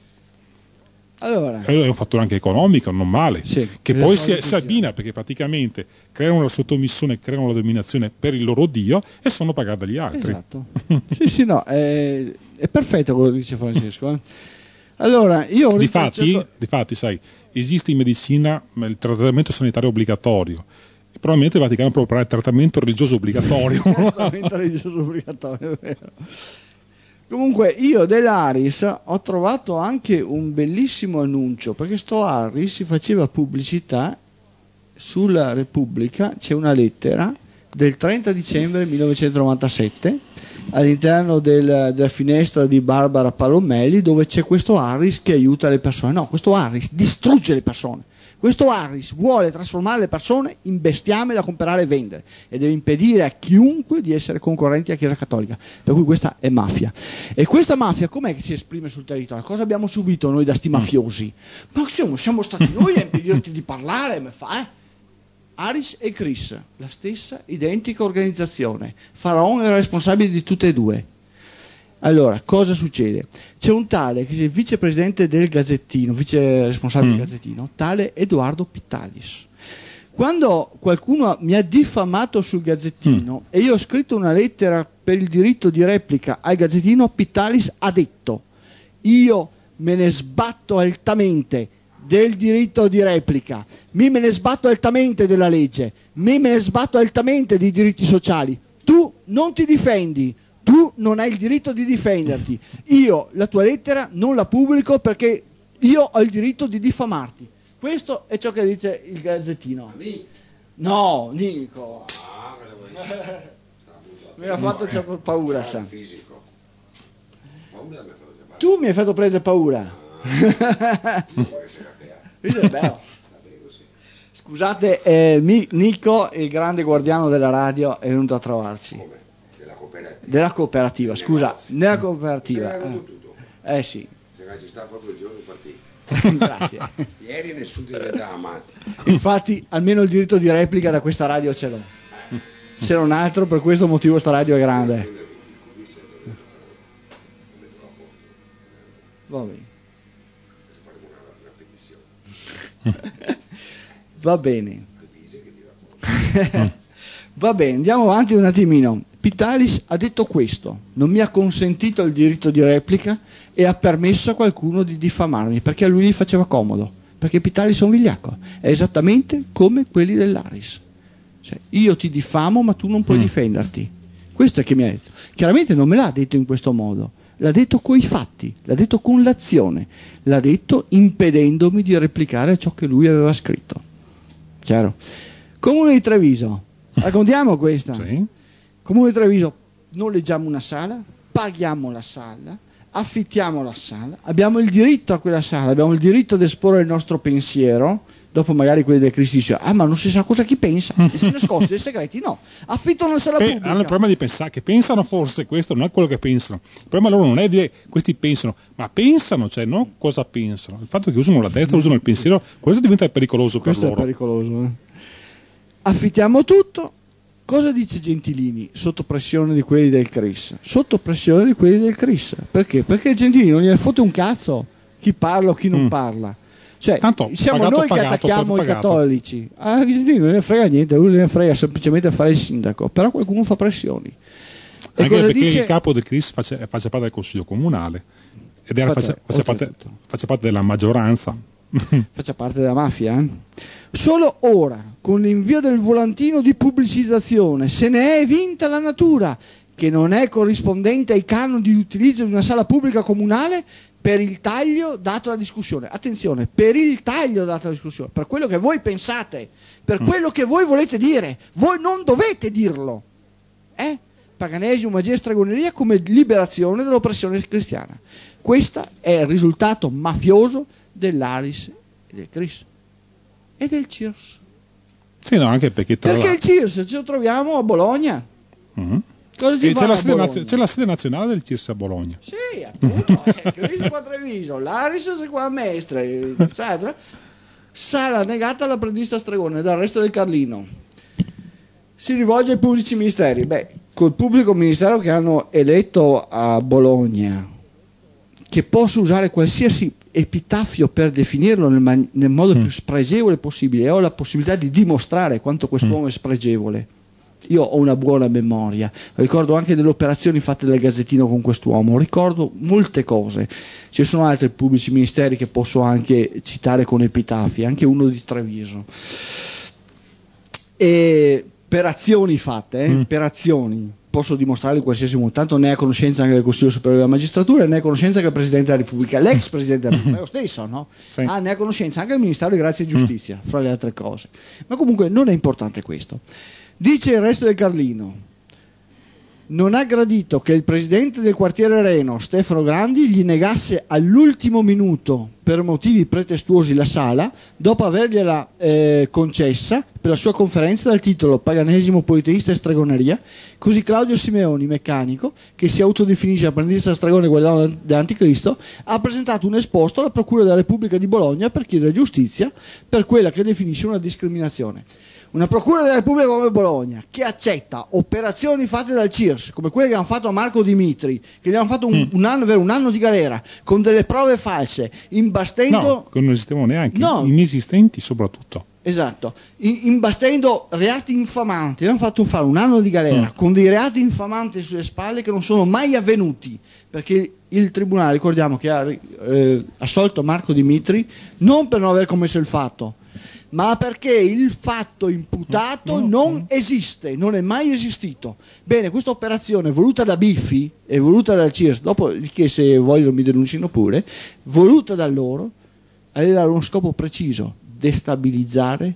Allora, è un fattore anche economico, non male, che poi si abbina, perché praticamente creano la sottomissione, creano la dominazione per il loro Dio e sono pagati dagli altri. Esatto. sì, no, è perfetto quello che dice Francesco. Allora, io difatti, sai, esiste in medicina il trattamento sanitario obbligatorio. E probabilmente il Vaticano proporrà il trattamento religioso obbligatorio. Trattamento religioso obbligatorio, è vero. Comunque io dell'Aris ho trovato anche un bellissimo annuncio, perché sto Aris si faceva pubblicità sulla Repubblica, c'è una lettera del 30 dicembre 1997 all'interno della finestra di Barbara Palomelli, dove c'è questo Harris che aiuta le persone. No, questo Harris distrugge le persone. Questo Harris vuole trasformare le persone in bestiame da comprare e vendere e deve impedire a chiunque di essere concorrenti alla Chiesa Cattolica. Per cui questa è mafia. E questa mafia com'è che si esprime sul territorio? Cosa abbiamo subito noi da sti mafiosi? Ma siamo stati noi a impedirti di parlare, me fa, Aris e Chris, la stessa identica organizzazione. Faraon era responsabile di tutte e due. Allora, cosa succede? C'è un tale che è il vicepresidente del Gazzettino, vice responsabile del Gazzettino, tale Edoardo Pittalis. Quando qualcuno mi ha diffamato sul Gazzettino e io ho scritto una lettera per il diritto di replica al Gazzettino, Pittalis ha detto: io me ne sbatto altamente del diritto di replica, me ne sbatto altamente della legge, me ne sbatto altamente dei diritti sociali. Tu non ti difendi, tu non hai il diritto di difenderti. Io la tua lettera non la pubblico perché io ho il diritto di diffamarti. Questo è ciò che dice il Gazzettino. No, Nico. Mi ha fatto paura, sa. Tu mi hai fatto prendere paura. Scusate, Nico, il grande guardiano della radio, è venuto a trovarci. Della cooperativa, scusa, nella cooperativa. Sì. Ci sta proprio il giorno partito. Grazie. Ieri nessuno ti diventava amati. Infatti, almeno il diritto di replica da questa radio ce l'ho. Se non altro, per questo motivo sta radio è grande. Va bene. Va bene. Va bene, andiamo avanti un attimino. Pitalis ha detto questo, non mi ha consentito il diritto di replica e ha permesso a qualcuno di diffamarmi perché a lui gli faceva comodo, perché Pitalis è un vigliacco, è esattamente come quelli dell'Aris, cioè io ti diffamo ma tu non puoi difenderti, questo è che mi ha detto. Chiaramente non me l'ha detto in questo modo, l'ha detto coi fatti, l'ha detto con l'azione, l'ha detto impedendomi di replicare ciò che lui aveva scritto. Chiaro? Comune di Treviso, raccontiamo questa. Sì. Comune di Treviso, noleggiamo una sala, paghiamo la sala, affittiamo la sala, abbiamo il diritto a quella sala, abbiamo il diritto di esporre il nostro pensiero. Dopo magari quelli del Cristo dicono ma non si sa cosa chi pensa, e si nascosti dei segreti. No, affittano una sala pubblica. Hanno il problema di pensare, che pensano forse questo, non è quello che pensano. Il problema loro non è dire questi pensano, ma pensano, cioè non cosa pensano. Il fatto che usano la testa, usano il pensiero, questo diventa pericoloso per Questo loro. È pericoloso. Affittiamo tutto. Cosa dice Gentilini sotto pressione di quelli del CRIS? Sotto pressione di quelli del CRIS. Perché? Perché Gentilini non gliene fotte un cazzo chi parla o chi non parla. Cioè, tanto, siamo noi che attacchiamo i cattolici. Gentilini non ne frega niente, lui ne frega semplicemente fare il sindaco, però qualcuno fa pressioni. E anche perché dice? il capo del CRIS faceva parte del consiglio comunale ed era, faceva parte della maggioranza. Faccia parte della mafia. Solo ora, con l'invio del volantino di pubblicizzazione, se ne è vinta la natura, che non è corrispondente ai canoni di utilizzo di una sala pubblica comunale per il taglio dato alla discussione. Attenzione, per il taglio dato alla discussione, per quello che voi pensate, per quello che voi volete dire, voi non dovete dirlo. Paganesimo, magia e stregoneria come liberazione dall'oppressione cristiana. Questo è il risultato mafioso dell'Aris e del CRIS e del CIRS. Sì, no, anche perché il CIRS ce lo troviamo a Bologna. Cosa si fa c'è la sede nazionale del CIRS a Bologna. Sì, appunto, CRIS qua a Treviso, l'Aris è qua a Mestre, eccetera. Sala negata all'apprendista stregone dal resto del Carlino. Si rivolge ai pubblici ministeri. Col pubblico ministero che hanno eletto a Bologna, che posso usare qualsiasi epitaffio per definirlo nel modo più spregevole possibile, e ho la possibilità di dimostrare quanto quest'uomo è spregevole. Io ho una buona memoria, ricordo anche delle operazioni fatte dal Gazzettino con quest'uomo, ricordo molte cose. Ci sono altri pubblici ministeri che posso anche citare con epitafi, anche uno di Treviso. E per azioni fatte, per azioni, posso dimostrarlo in qualsiasi modo, tanto ne è a conoscenza anche del Consiglio Superiore della Magistratura, ne è a conoscenza anche il Presidente della Repubblica, l'ex Presidente della Repubblica, è lo stesso, no? Sì. Ne è a conoscenza anche il Ministero di Grazia e Giustizia, fra le altre cose. Ma comunque non è importante questo. Dice il resto del Carlino, non ha gradito che il presidente del quartiere Reno, Stefano Grandi, gli negasse all'ultimo minuto per motivi pretestuosi la sala, dopo avergliela concessa per la sua conferenza dal titolo Paganesimo, politeista e stregoneria. Così Claudio Simeoni, meccanico, che si autodefinisce apprendista stregone guardiano dell'Anticristo, ha presentato un esposto alla Procura della Repubblica di Bologna per chiedere giustizia per quella che definisce una discriminazione. Una Procura della Repubblica come Bologna che accetta operazioni fatte dal CIRS come quelle che hanno fatto a Marco Dimitri, che gli hanno fatto un anno di galera con delle prove false, imbastendo che non esistevano neanche, inesistenti soprattutto. Esatto, imbastendo reati infamanti. Gli hanno fatto fare un anno di galera con dei reati infamanti sulle spalle che non sono mai avvenuti, perché il tribunale, ricordiamo, che ha assolto Marco Dimitri non per non aver commesso il fatto, ma perché il fatto imputato non esiste, non è mai esistito. Bene, questa operazione voluta da Biffi e voluta dal CIRS, dopo che se vogliono mi denuncino pure, voluta da loro, aveva uno scopo preciso: destabilizzare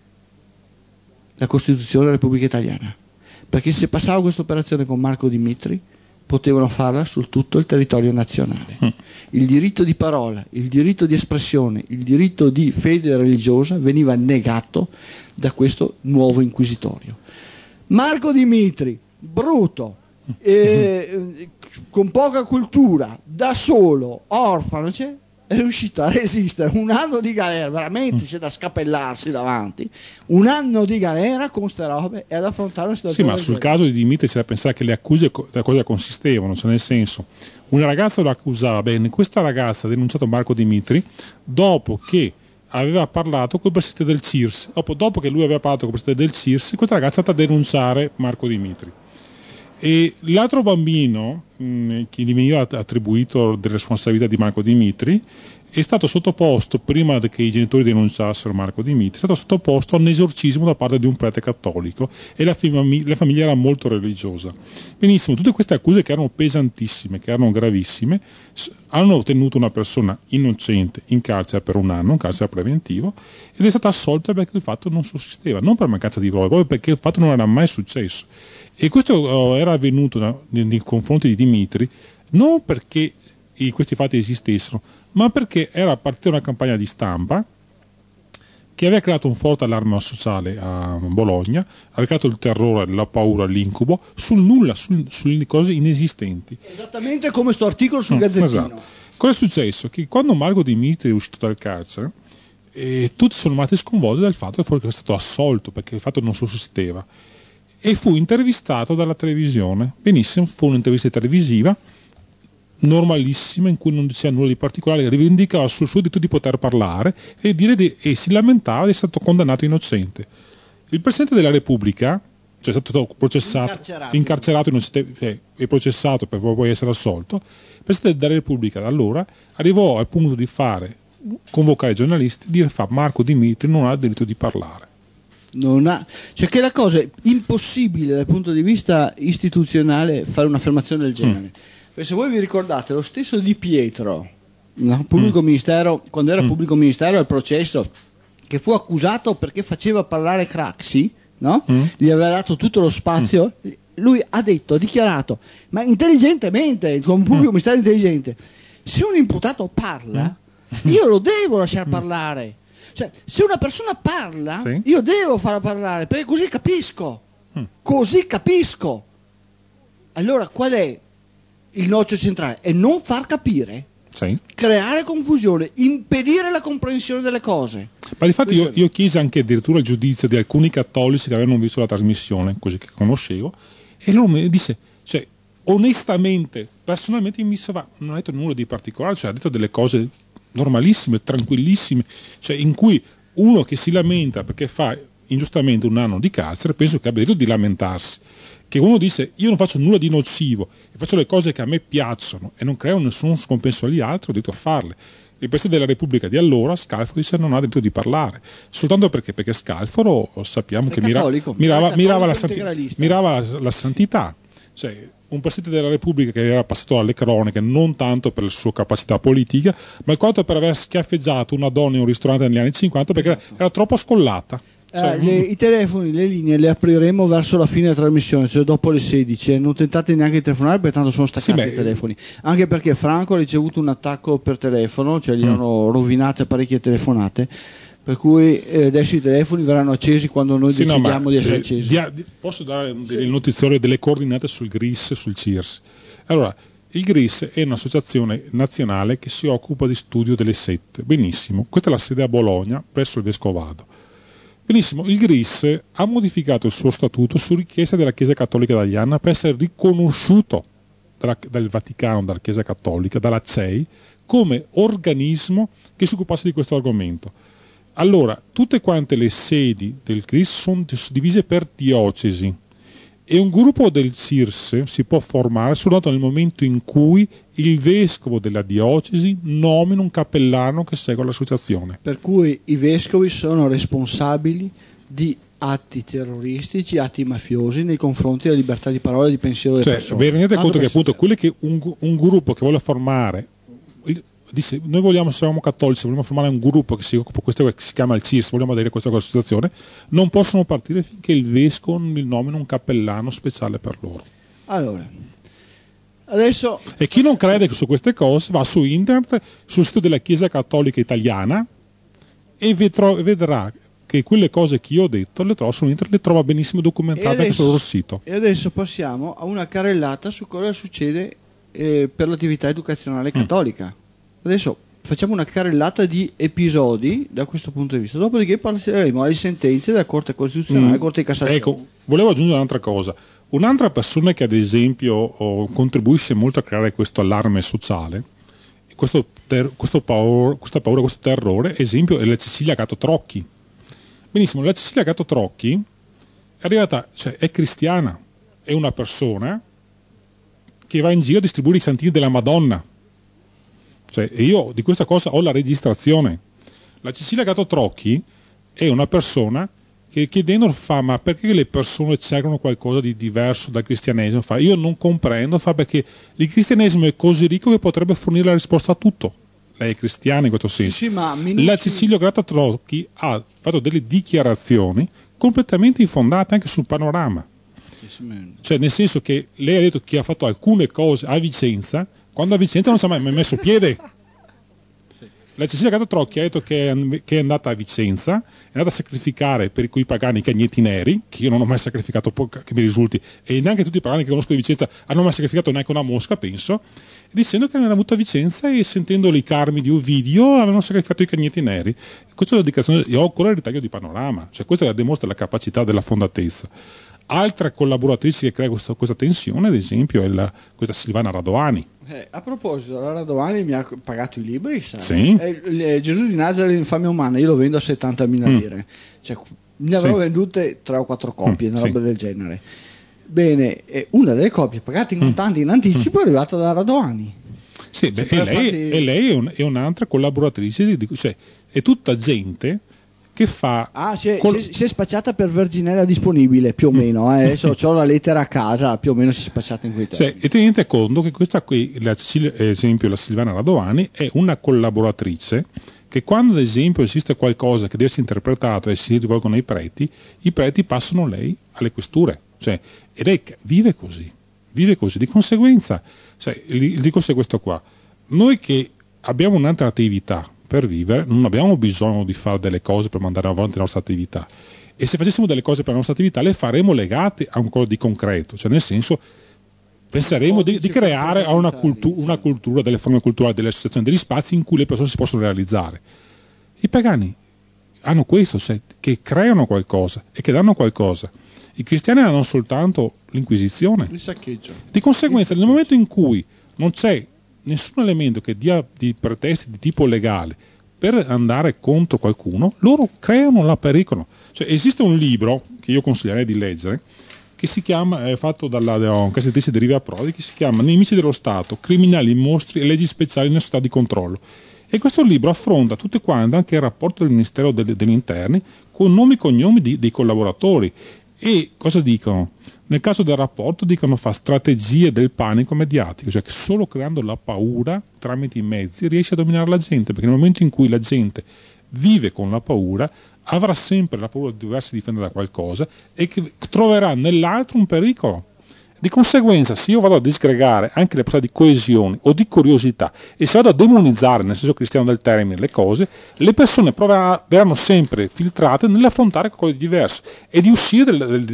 la Costituzione della Repubblica Italiana. Perché se passava questa operazione con Marco Dimitri, potevano farla su tutto il territorio nazionale. Il diritto di parola, il diritto di espressione, il diritto di fede religiosa veniva negato da questo nuovo inquisitorio. Marco Dimitri, bruto, con poca cultura, da solo, orfano, è riuscito a resistere un anno di galera, veramente c'è da scapellarsi davanti, un anno di galera con ste robe e ad affrontare una situazione. Sì, ma sul caso di Dimitri c'è da pensare che le accuse da cosa consistevano, cioè nel senso, una ragazza lo accusava, bene, questa ragazza ha denunciato Marco Dimitri dopo che aveva parlato col presidente del CIRS, dopo che lui aveva parlato col presidente del CIRS, questa ragazza è andata a denunciare Marco Dimitri. E l'altro bambino che gli veniva attribuito delle responsabilità di Marco Dimitri è stato sottoposto, prima che i genitori denunciassero Marco Dimitri, è stato sottoposto a un esorcismo da parte di un prete cattolico e la famiglia era molto religiosa. Benissimo, tutte queste accuse che erano pesantissime, che erano gravissime, hanno tenuto una persona innocente in carcere per 1 anno, un carcere preventivo, ed è stata assolta perché il fatto non sussisteva, non per mancanza di prove, proprio perché il fatto non era mai successo. E questo era avvenuto nei confronti di Dimitri non perché questi fatti esistessero, ma perché era partita una campagna di stampa che aveva creato un forte allarme sociale a Bologna, aveva creato il terrore, la paura, l'incubo sul nulla, sulle cose inesistenti. Esattamente come sto articolo sul Gazzettino. Esatto. Cosa è successo? Che quando Marco Dimitri è uscito dal carcere, tutti sono rimasti sconvolti dal fatto che fosse stato assolto perché il fatto non sussisteva, e fu intervistato dalla televisione. Benissimo, fu un'intervista televisiva normalissima in cui non diceva nulla di particolare, rivendicava sul suo diritto di poter parlare e si lamentava di essere stato condannato innocente. Il Presidente della Repubblica, cioè è stato processato, incarcerato e processato per poi essere assolto, il Presidente della Repubblica da allora arrivò al punto di convocare i giornalisti e dire Marco Dimitri non ha il diritto di parlare. Cioè che la cosa è impossibile dal punto di vista istituzionale fare un'affermazione del genere. Perché se voi vi ricordate, lo stesso Di Pietro, no? Pubblico ministero, quando era pubblico ministero al processo, che fu accusato perché faceva parlare Craxi, no? Gli aveva dato tutto lo spazio, lui ha dichiarato, ma intelligentemente, come pubblico ministero intelligente, se un imputato parla, io lo devo lasciare parlare. Cioè, se una persona parla, io devo farla parlare, perché così capisco. Così capisco. Allora, qual è il noccio centrale? È non far capire, creare confusione, impedire la comprensione delle cose. Ma difatti io chiesi anche addirittura il giudizio di alcuni cattolici che avevano visto la trasmissione, così che conoscevo, e lui mi disse, cioè, onestamente, personalmente mi disse, non ha detto nulla di particolare, cioè ha detto delle cose normalissime, tranquillissime, cioè in cui uno che si lamenta perché fa ingiustamente 1 anno di carcere, penso che abbia detto di lamentarsi. Che uno dice io non faccio nulla di nocivo e faccio le cose che a me piacciono e non creo nessun scompenso agli altri, ho detto a farle. Il Presidente della Repubblica di allora, Scalfaro, dice non ha diritto di parlare, soltanto perché Scalfaro sappiamo che mirava la santità, cioè un Presidente della Repubblica che era passato alle cronache non tanto per la sua capacità politica, ma quanto per aver schiaffeggiato una donna in un ristorante negli anni 50 perché era troppo scollata. I telefoni, le linee le apriremo verso la fine della trasmissione, cioè dopo le 16. Non tentate neanche di telefonare perché tanto sono staccati i telefoni. Anche perché Franco ha ricevuto un attacco per telefono, cioè gli hanno rovinate parecchie telefonate. Per cui adesso i telefoni verranno accesi quando noi decidiamo di essere accesi. Posso dare delle notizie, delle coordinate sul GRIS, sul CIRS. Allora, il GRIS è un'associazione nazionale che si occupa di studio delle sette. Benissimo, questa è la sede a Bologna, presso il Vescovado. Benissimo, il GRIS ha modificato il suo statuto su richiesta della Chiesa Cattolica Italiana per essere riconosciuto dal Vaticano, dalla Chiesa Cattolica, dalla CEI, come organismo che si occupasse di questo argomento. Allora, tutte quante le sedi del GRIS sono divise per diocesi e un gruppo del CIRS si può formare soltanto nel momento in cui il vescovo della diocesi nomina un cappellano che segue l'associazione. Per cui i vescovi sono responsabili di atti terroristici, atti mafiosi nei confronti della libertà di parola e di pensiero delle persone. Vi rendete conto che appunto quelli che un gruppo che vuole formare dice noi siamo cattolici, vogliamo formare un gruppo che si occupa, questo che si chiama il CIRS, vogliamo avere questa situazione, non possono partire finché il vescovo nomina un cappellano speciale per loro. Allora, adesso e chi non crede su queste cose va su internet, sul sito della Chiesa Cattolica Italiana e vedrà che quelle cose che io ho detto le trova su internet, le trova benissimo documentate anche sul loro sito. E adesso passiamo a una carrellata su cosa succede per l'attività educazionale cattolica. Adesso facciamo una carrellata di episodi da questo punto di vista, dopodiché parleremo alle sentenze della Corte Costituzionale e Corte di Cassazione. Ecco, volevo aggiungere un'altra cosa. Un'altra persona che ad esempio contribuisce molto a creare questo allarme sociale, questa paura, questo terrore, ad esempio, è la Cecilia Gatto Trocchi. Benissimo, la Cecilia Gatto Trocchi è arrivata, cioè è cristiana, è una persona che va in giro a distribuire i santini della Madonna. Cioè, e io di questa cosa ho la registrazione. La Cecilia Gatto Trocchi è una persona che chiedendo fa: ma perché le persone cercano qualcosa di diverso dal cristianesimo? Fa: io non comprendo, perché il cristianesimo è così ricco che potrebbe fornire la risposta a tutto. Lei è cristiana in questo senso. Sì, ma la Cecilia Gatto Trocchi ha fatto delle dichiarazioni completamente infondate anche sul panorama. Cioè, nel senso che lei ha detto che ha fatto alcune cose a Vicenza, quando a Vicenza non si è mai messo piede. La Cecilia Gatto Trocchi ha detto che è andata a Vicenza, è andata a sacrificare per quei pagani i cagnetti neri, che io non ho mai sacrificato, che mi risulti, e neanche tutti i pagani che conosco di Vicenza hanno mai sacrificato neanche una mosca, penso, dicendo che erano venuto a Vicenza e sentendo i carmi di Ovidio avevano sacrificato i cagnetti neri. Questa è la dichiarazione, io ho ancora il ritaglio di panorama, cioè questa dimostra la capacità della fondatezza. Altra collaboratrice che crea questa tensione, ad esempio, è questa Silvana Radoani. A proposito, la Radoani mi ha pagato i libri, sai? Sì. Gesù di Nazareth, l'infamia umana, io lo vendo a 70.000 lire. Cioè, ne avrò vendute 3 o 4 copie, una roba del genere. Bene, una delle copie pagate in contanti in anticipo è arrivata da Radoani. Sì, e lei è un'altra collaboratrice, cioè è tutta gente che fa... si è spacciata per Verginella disponibile, più o meno. Adesso ho la lettera a casa, più o meno si è spacciata in quei termini. E tenete conto che questa qui, ad esempio la Silvana Radoani, è una collaboratrice che quando ad esempio esiste qualcosa che deve essere interpretato e si rivolgono ai preti, i preti passano lei alle questure. Cioè, e lei vive così. Di conseguenza, il discorso è questo qua. Noi che abbiamo un'altra attività per vivere, non abbiamo bisogno di fare delle cose per mandare avanti la nostra attività, e se facessimo delle cose per la nostra attività le faremo legate a un qualcosa di concreto, cioè nel senso penseremo di creare una cultura, delle forme culturali, delle associazioni, degli spazi in cui le persone si possono realizzare. I pagani hanno questo, cioè, che creano qualcosa e che danno qualcosa. I cristiani hanno soltanto l'inquisizione, il saccheggio. Di conseguenza nel momento in cui non c'è nessun elemento che dia di pretesti di tipo legale per andare contro qualcuno, loro creano la pericolano. Cioè, esiste un libro che io consiglierei di leggere, che si chiama, è fatto dalla cassettrice di Rivia Prodi, che si chiama Nemici dello Stato, criminali, mostri e leggi speciali nella società di controllo. E questo libro affronta tutte quante anche il rapporto del Ministero degli Interni con nomi e cognomi dei collaboratori. E cosa dicono? Nel caso del rapporto dicono fa strategie del panico mediatico, cioè che solo creando la paura tramite i mezzi riesce a dominare la gente, perché nel momento in cui la gente vive con la paura avrà sempre la paura di doversi difendere da qualcosa e che troverà nell'altro un pericolo. Di conseguenza, se io vado a disgregare anche le possibilità di coesione o di curiosità e se vado a demonizzare, nel senso cristiano del termine, le cose, le persone verranno sempre filtrate nell'affrontare qualcosa di diverso e di uscire,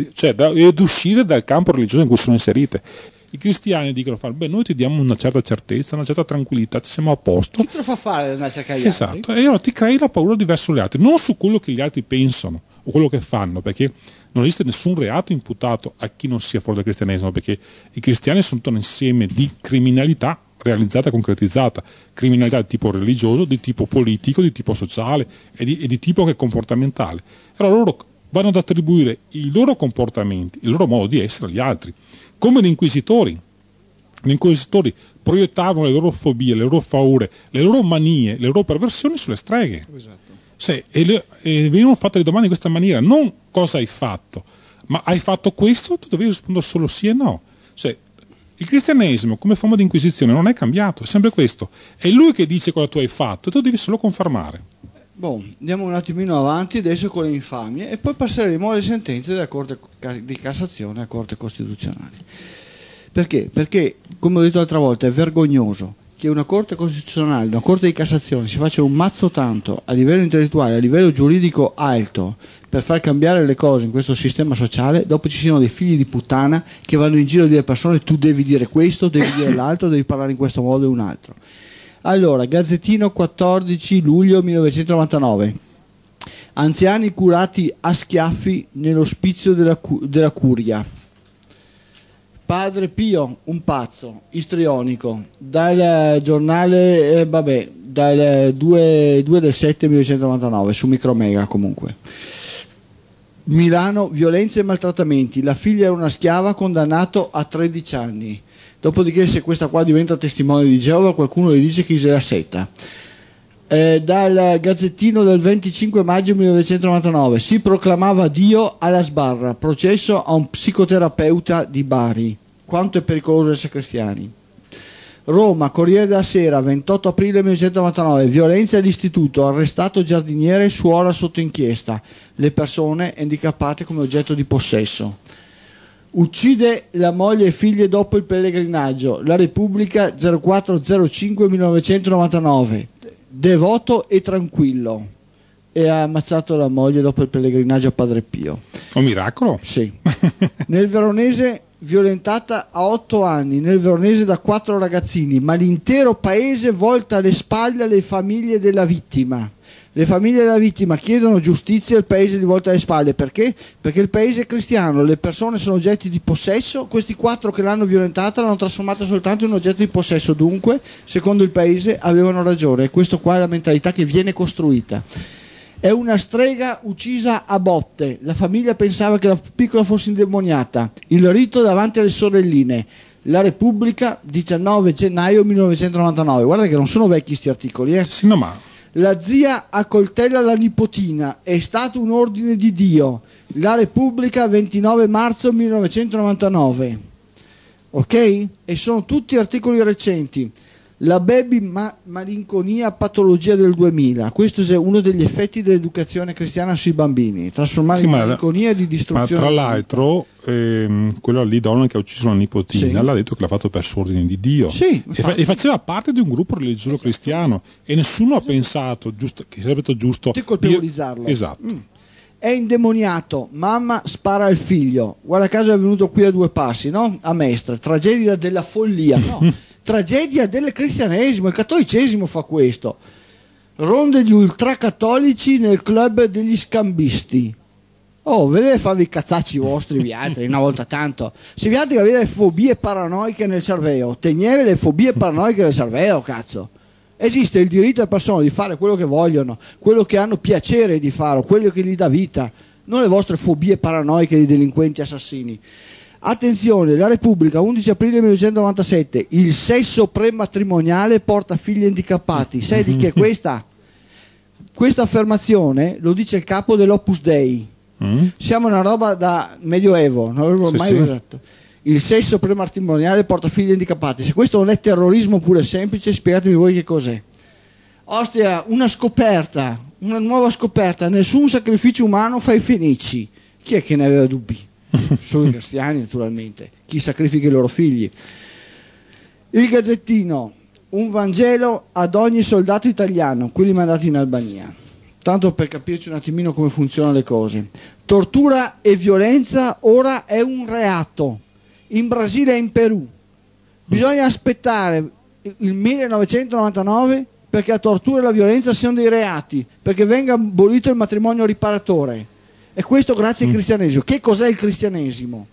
dal campo religioso in cui sono inserite. I cristiani dicono: noi ti diamo una certa certezza, una certa tranquillità, ci siamo a posto. Chi te lo fa fare andare a cercare gli altri? Esatto, e allora ti crei la paura diverso dagli altri, non su quello che gli altri pensano o quello che fanno, perché non esiste nessun reato imputato a chi non sia fuori dal cristianesimo, perché i cristiani sono un insieme di criminalità realizzata e concretizzata, criminalità di tipo religioso, di tipo politico, di tipo sociale e di tipo che comportamentale. Allora loro vanno ad attribuire i loro comportamenti, il loro modo di essere agli altri, come gli inquisitori. Gli inquisitori proiettavano le loro fobie, le loro paure, le loro manie, le loro perversioni sulle streghe. Esatto. E venivano fatte le domande in questa maniera, non cosa hai fatto, ma hai fatto questo? Tu dovevi rispondere solo sì e no. Cioè, il cristianesimo come forma di inquisizione non è cambiato, è sempre questo. È lui che dice cosa tu hai fatto e tu devi solo confermare. Andiamo un attimino avanti adesso con le infamie e poi passeremo alle sentenze della Corte di Cassazione e Corte Costituzionale. Perché? Perché, come ho detto l'altra volta, è vergognoso che una Corte Costituzionale, una Corte di Cassazione si faccia un mazzo tanto a livello intellettuale, a livello giuridico alto per far cambiare le cose in questo sistema sociale, dopo ci siano dei figli di puttana che vanno in giro a dire alle persone: tu devi dire questo, devi dire l'altro, devi parlare in questo modo e un altro. Allora, Gazzettino 14 luglio 1999. Anziani curati a schiaffi nell'ospizio della curia. Padre Pio, un pazzo, istrionico, dal giornale, dal 2 del 7 1999, su Micromega comunque. Milano, violenze e maltrattamenti, la figlia era una schiava, condannato a 13 anni. Dopodiché, se questa qua diventa testimone di Geova, qualcuno gli dice che la setta. Dal Gazzettino del 25 maggio 1999: si proclamava Dio alla sbarra, processo a un psicoterapeuta di Bari, quanto è pericoloso essere cristiani. Roma, Corriere della Sera, 28 aprile 1999: violenza all'istituto, arrestato giardiniere, suora sotto inchiesta, le persone handicappate come oggetto di possesso. Uccide la moglie e figlie dopo il pellegrinaggio, La Repubblica, 0405 1999: devoto e tranquillo, e ha ammazzato la moglie dopo il pellegrinaggio a Padre Pio. Un miracolo? Sì. Nel Veronese, violentata a 8 anni, nel Veronese da 4 ragazzini, ma l'intero paese volta le spalle alle famiglie della vittima. Le famiglie della vittima chiedono giustizia e il paese gli volta le spalle. Perché? Perché il paese è cristiano, le persone sono oggetti di possesso, questi 4 che l'hanno violentata l'hanno trasformata soltanto in un oggetto di possesso, dunque, secondo il paese, avevano ragione. E questo qua è la mentalità che viene costruita. È una strega uccisa a botte, la famiglia pensava che la piccola fosse indemoniata, il rito davanti alle sorelline. La Repubblica, 19 gennaio 1999. Guarda che non sono vecchi sti articoli, Sì, no, ma La zia accoltella la nipotina, è stato un ordine di Dio. La Repubblica, 29 marzo 1999. Ok? E sono tutti articoli recenti. La baby malinconia patologia del 2000. Questo è uno degli effetti dell'educazione cristiana sui bambini, trasformare sì, in malinconia di distruzione. Ma tra l'altro quella lì donna che ha ucciso la nipotina, sì, l'ha detto che l'ha fatto per ordine di Dio, sì, e faceva parte di un gruppo religioso cristiano, e nessuno ha pensato che sarebbe stato giusto di colpevolizzarlo. Esatto. È indemoniato, mamma spara al figlio. Guarda caso è venuto qui a 2 passi, no? A Mestre, tragedia della follia, no? Tragedia del cristianesimo, il cattolicesimo fa questo. Ronde di ultracattolici nel club degli scambisti. Oh, vedete farvi i cazzacci vostri vi altri una volta tanto. Se vi altri avere le fobie paranoiche nel cervello, tenere le fobie paranoiche nel cervello, cazzo. Esiste il diritto alle persone di fare quello che vogliono, quello che hanno piacere di fare, quello che gli dà vita, non le vostre fobie paranoiche di delinquenti assassini. Attenzione, La Repubblica, 11 aprile 1997: il sesso prematrimoniale porta figli handicappati. Sai di chi è questa? Questa affermazione lo dice il capo dell'Opus Dei. Siamo una roba da medioevo, non avevo mai usato. Il sesso prematrimoniale porta figli handicappati. Se questo non è terrorismo pure semplice, spiegatemi voi che cos'è. Ostia, una scoperta, una nuova scoperta: nessun sacrificio umano fra i fenici. Chi è che ne aveva dubbi? Solo i cristiani, naturalmente, chi sacrifica i loro figli. Il Gazzettino: un Vangelo ad ogni soldato italiano, quelli mandati in Albania. Tanto per capirci un attimino come funzionano le cose. Tortura e violenza ora è un reato, in Brasile e in Perù. Bisogna aspettare il 1999 perché la tortura e la violenza siano dei reati, perché venga abolito il matrimonio riparatore. E questo grazie al cristianesimo. Che cos'è il cristianesimo?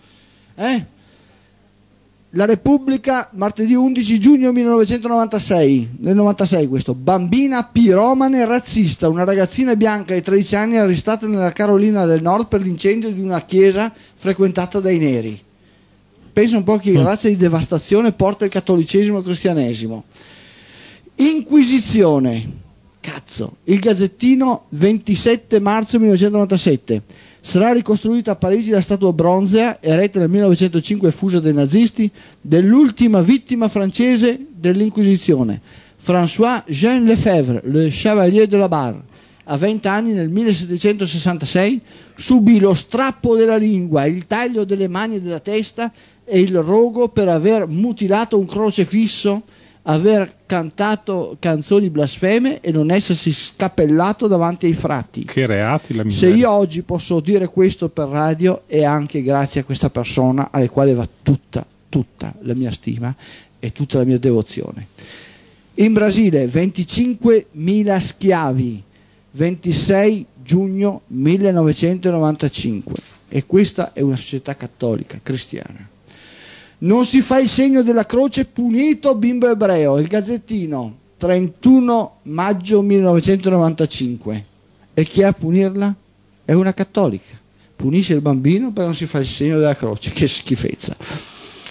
La Repubblica, martedì 11 giugno 1996, nel 96 questo: bambina piromane razzista, una ragazzina bianca di 13 anni arrestata nella Carolina del Nord per l'incendio di una chiesa frequentata dai neri. Pensa un po' che razza di devastazione porta il cattolicesimo e il cristianesimo. Inquisizione. Cazzo. Il Gazzettino, 27 marzo 1997: sarà ricostruita a Parigi la statua bronzea eretta nel 1905 e fusa dai nazisti dell'ultima vittima francese dell'Inquisizione, François Jean Lefebvre, le Chevalier de la Barre. A 20 anni, nel 1766, subì lo strappo della lingua, il taglio delle mani e della testa e il rogo per aver mutilato un crocefisso, aver cantato canzoni blasfeme e non essersi scappellato davanti ai frati. Che reati la miseria. Se io oggi posso dire questo per radio è anche grazie a questa persona, alle quale va tutta la mia stima e tutta la mia devozione. In Brasile 25.000 schiavi, 26 giugno 1995, e questa è una società cattolica cristiana. Non si fa il segno della croce, punito bimbo ebreo. Il Gazzettino, 31 maggio 1995. E chi è a punirla? È una cattolica. Punisce il bambino perché non si fa il segno della croce. Che schifezza.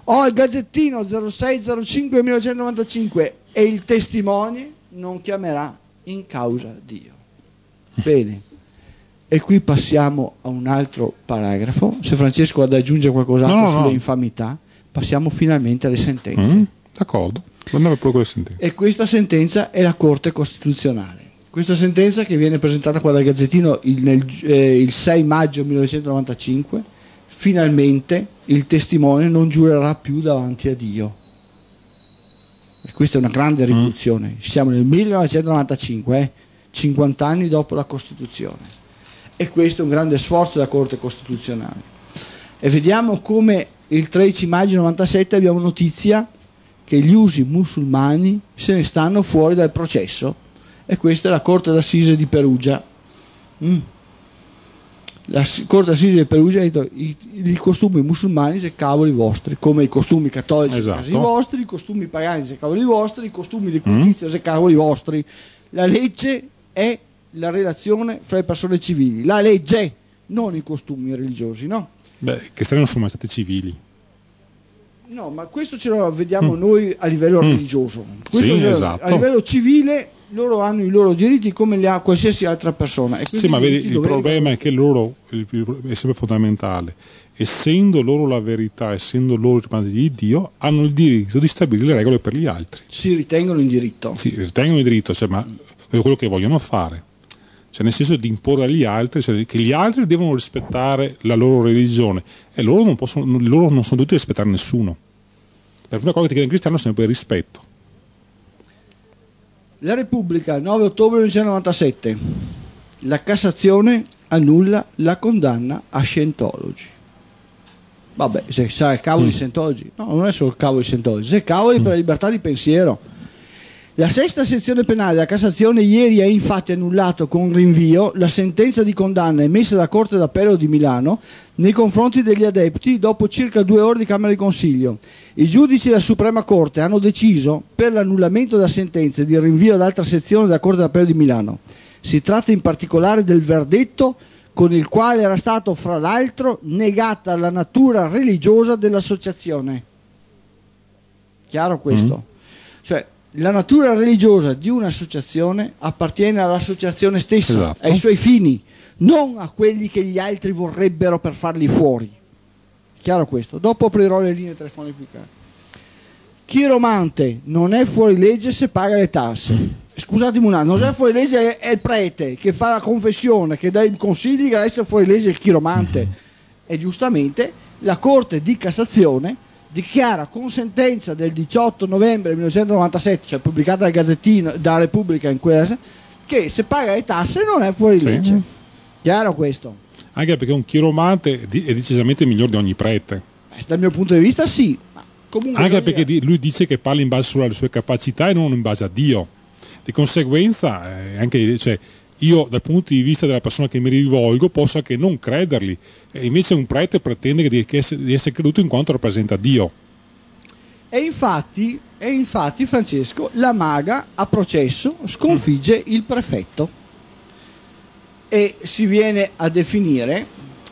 Ho il Gazzettino 0605 1995 e il testimone non chiamerà in causa Dio. Bene, e qui passiamo a un altro paragrafo. Se Francesco ha da aggiungere qualcos'altro sulle infamità, passiamo finalmente alle sentenze. D'accordo, andiamo proprio con le sentenze. E questa sentenza è la Corte Costituzionale. Questa sentenza, che viene presentata qua dal Gazzettino il 6 maggio 1995, finalmente il testimone non giurerà più davanti a Dio. E questa è una grande rivoluzione. Siamo nel 1995, 50 anni dopo la Costituzione. E questo è un grande sforzo della Corte Costituzionale. E vediamo come il 13 maggio 97 abbiamo notizia che gli usi musulmani se ne stanno fuori dal processo. E questa è la Corte d'Assise di Perugia. La Corte d'Assise di Perugia ha detto: i costumi musulmani se cavoli vostri, come i costumi cattolici se cavoli vostri, i costumi pagani se cavoli vostri, i costumi di cultizia se cavoli vostri. La legge è la relazione fra le persone civili, la legge, non i costumi religiosi, no? Beh, i cristiani non sono mai stati civili. No, ma questo ce lo vediamo noi a livello religioso. Sì, esatto. A livello civile loro hanno i loro diritti come li ha qualsiasi altra persona. E sì, ma vedi, il problema è che loro, è sempre fondamentale, essendo loro la verità, essendo loro i rimanenti di Dio, hanno il diritto di stabilire le regole per gli altri. Si ritengono in diritto. Sì, ritengono in diritto, cioè, ma è quello che vogliono fare. Cioè, nel senso di imporre agli altri, cioè, che gli altri devono rispettare la loro religione e loro non sono dovuti rispettare nessuno. La prima cosa che ti chiede un cristiano è sempre il rispetto. La Repubblica, 9 ottobre 1997. La Cassazione annulla la condanna a Scientology. Vabbè, se sarà il cavolo di Scientology. No, non è solo il cavolo di Scientology, se è cavolo per la libertà di pensiero. La sesta sezione penale della Cassazione ieri ha infatti annullato con rinvio la sentenza di condanna emessa da Corte d'Appello di Milano nei confronti degli adepti dopo circa 2 ore di Camera di Consiglio. I giudici della Suprema Corte hanno deciso per l'annullamento della sentenza e di rinvio ad altra sezione della Corte d'Appello di Milano. Si tratta in particolare del verdetto con il quale era stato, fra l'altro, negata la natura religiosa dell'associazione. Chiaro questo? Cioè, la natura religiosa di un'associazione appartiene all'associazione stessa, esatto, ai suoi fini, non a quelli che gli altri vorrebbero per farli fuori. Chiaro questo? Dopo aprirò le linee telefoniche. Chiromante non è fuori legge se paga le tasse. Scusatemi un attimo, non è fuori legge è il prete che fa la confessione, che dà i consigli, che adesso è fuori legge il chiromante. E giustamente la Corte di Cassazione dichiara con sentenza del 18 novembre 1997, cioè pubblicata dal Gazzettino, da Repubblica in quella, che se paga le tasse non è fuori legge. Chiaro questo? Anche perché un chiromante è decisamente migliore di ogni prete. Dal mio punto di vista sì. Ma comunque anche perché lui dice che parla in base solo alle sue capacità e non in base a Dio. Di conseguenza, anche, cioè, io dal punto di vista della persona che mi rivolgo posso anche non crederli. E invece un prete pretende di essere creduto in quanto rappresenta Dio. E infatti, Francesco, la maga a processo sconfigge il prefetto. E si viene a definire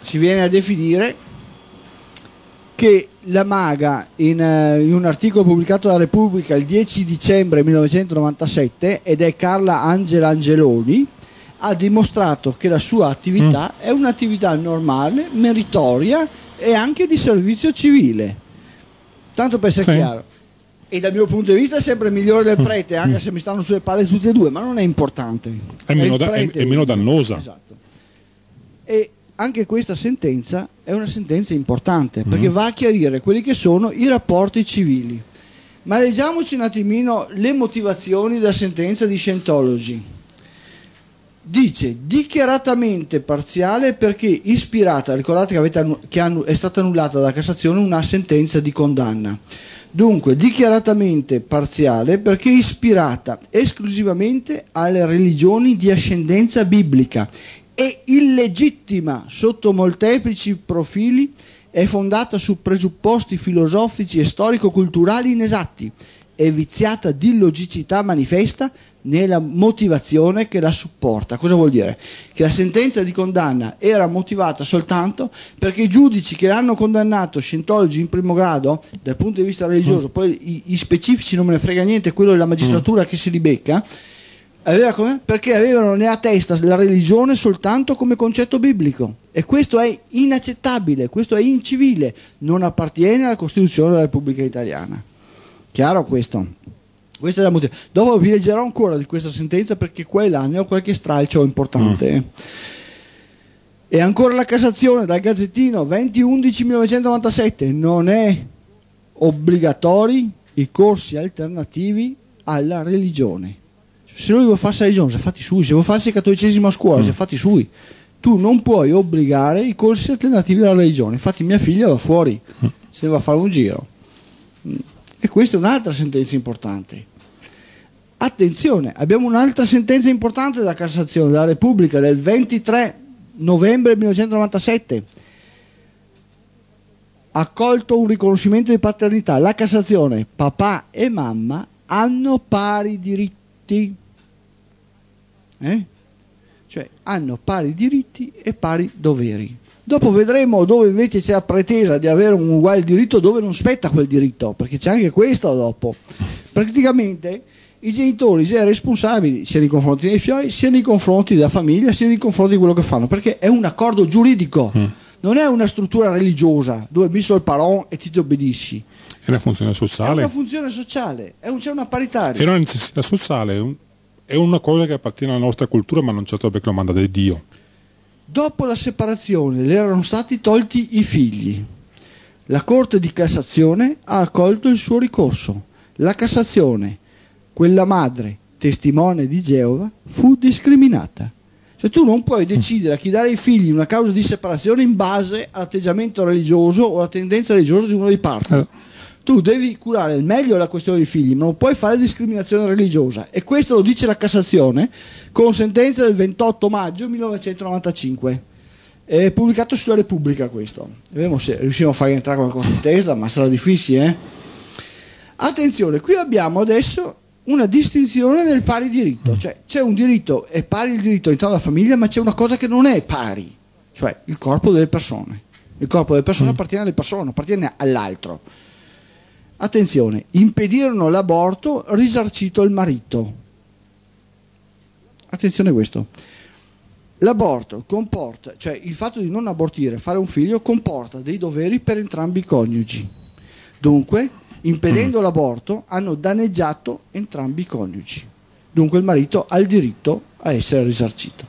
che la maga in un articolo pubblicato da Repubblica il 10 dicembre 1997, ed è Carla Angela Angeloni, ha dimostrato che la sua attività è un'attività normale, meritoria e anche di servizio civile. Tanto per essere chiaro. E dal mio punto di vista è sempre migliore del prete, anche se mi stanno sulle palle tutte e due, ma non è importante. È meno dannosa. Esatto. E anche questa sentenza è una sentenza importante, perché va a chiarire quelli che sono i rapporti civili. Ma leggiamoci un attimino le motivazioni della sentenza di Scientology. Dice dichiaratamente parziale perché ispirata, ricordate che è stata annullata dalla Cassazione una sentenza di condanna. Dunque, dichiaratamente parziale perché ispirata esclusivamente alle religioni di ascendenza biblica e illegittima sotto molteplici profili, è fondata su presupposti filosofici e storico-culturali inesatti è viziata di illogicità manifesta nella motivazione che la supporta. Cosa vuol dire? Che la sentenza di condanna era motivata soltanto perché i giudici che hanno condannato Scientology in primo grado dal punto di vista religioso, poi i specifici non me ne frega niente, quello della magistratura che si ribecca, perché avevano nella testa la religione soltanto come concetto biblico, e questo è inaccettabile, questo è incivile, non appartiene alla Costituzione della Repubblica Italiana. Chiaro questo? Questo è il motivo. Dopo vi leggerò ancora di questa sentenza, perché qua e là ne ho qualche stralcio importante. E ancora la Cassazione dal Gazzettino 20/11/1997: non è obbligatori i corsi alternativi alla religione. Se lui vuole farsi la religione, si è fatti sui. Se vuole farsi il cattolicesimo a scuola, si è fatti sui. Tu non puoi obbligare i corsi alternativi alla religione. Infatti mia figlia va fuori, se va a fare un giro. E questa è un'altra sentenza importante. Attenzione, abbiamo un'altra sentenza importante della Cassazione della Repubblica del 23 novembre 1997. Accolto un riconoscimento di paternità. La Cassazione: papà e mamma hanno pari diritti. Cioè hanno pari diritti e pari doveri. Dopo vedremo dove invece c'è la pretesa di avere un uguale diritto, dove non spetta quel diritto, perché c'è anche questo dopo. Praticamente i genitori si sono responsabili sia nei confronti dei figli, sia nei confronti della famiglia, sia nei confronti di quello che fanno, perché è un accordo giuridico, non è una struttura religiosa dove messo il paron e ti obbedisci. È una funzione sociale. È una funzione sociale, c'è una paritaria. È una necessità sociale, è una cosa che appartiene alla nostra cultura, ma non certo perché lo manda da Dio. Dopo la separazione le erano stati tolti i figli. La Corte di Cassazione ha accolto il suo ricorso. La Cassazione, quella madre, testimone di Geova, fu discriminata. Cioè tu non puoi decidere a chi dare i figli una causa di separazione in base all'atteggiamento religioso o alla tendenza religiosa di uno dei partner. Tu devi curare al meglio la questione dei figli, ma non puoi fare discriminazione religiosa, e questo lo dice la Cassazione con sentenza del 28 maggio 1995. È pubblicato sulla Repubblica questo. Vediamo se riusciamo a far entrare qualcosa in testa, ma sarà difficile, Attenzione, qui abbiamo adesso una distinzione nel pari diritto, cioè c'è un diritto, è pari il diritto all'interno della famiglia, ma c'è una cosa che non è pari, cioè il corpo delle persone. Il corpo delle persone appartiene alle persone, non appartiene all'altro. Attenzione, impedirono l'aborto, risarcito il marito. Attenzione a questo. L'aborto comporta, cioè il fatto di non abortire, fare un figlio, comporta dei doveri per entrambi i coniugi. Dunque, impedendo l'aborto, hanno danneggiato entrambi i coniugi. Dunque il marito ha il diritto a essere risarcito.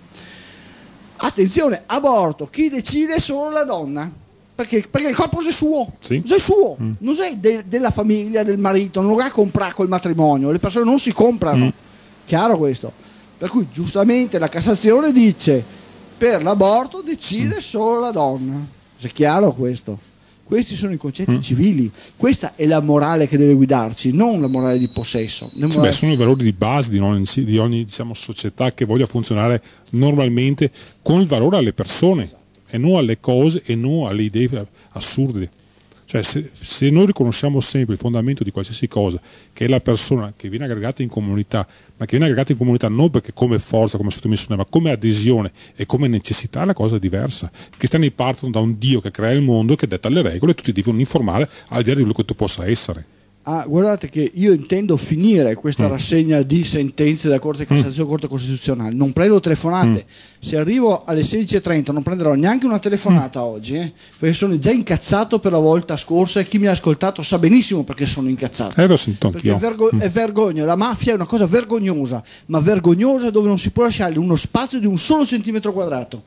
Attenzione, aborto, chi decide è solo la donna. Perché il corpo è suo, sì. È suo, non è della famiglia, del marito, non lo va a comprare col matrimonio, le persone non si comprano, chiaro questo? Per cui giustamente la Cassazione dice per l'aborto decide solo la donna, è chiaro questo? Questi sono i concetti civili, questa è la morale che deve guidarci, non la morale di possesso. Sono i valori di base di ogni società che voglia funzionare normalmente con il valore alle persone, e non alle cose e non alle idee assurde. Cioè se noi riconosciamo sempre il fondamento di qualsiasi cosa, che è la persona che viene aggregata in comunità, ma che viene aggregata in comunità non perché come forza, come sottomissione, ma come adesione e come necessità, la cosa è diversa. I cristiani partono da un Dio che crea il mondo e che detta le regole, e tutti devono informare al di là di quello che tu possa essere. Guardate che io intendo finire questa rassegna di sentenze della Corte di Cassazione e Corte Costituzionale. Non prendo telefonate. Se arrivo alle 16:30 non prenderò neanche una telefonata oggi, perché sono già incazzato per la volta scorsa, e chi mi ha ascoltato sa benissimo perché sono incazzato. Lo sento anch'io. Perché è vergogna. La mafia è una cosa vergognosa, ma vergognosa dove non si può lasciare uno spazio di un solo centimetro quadrato.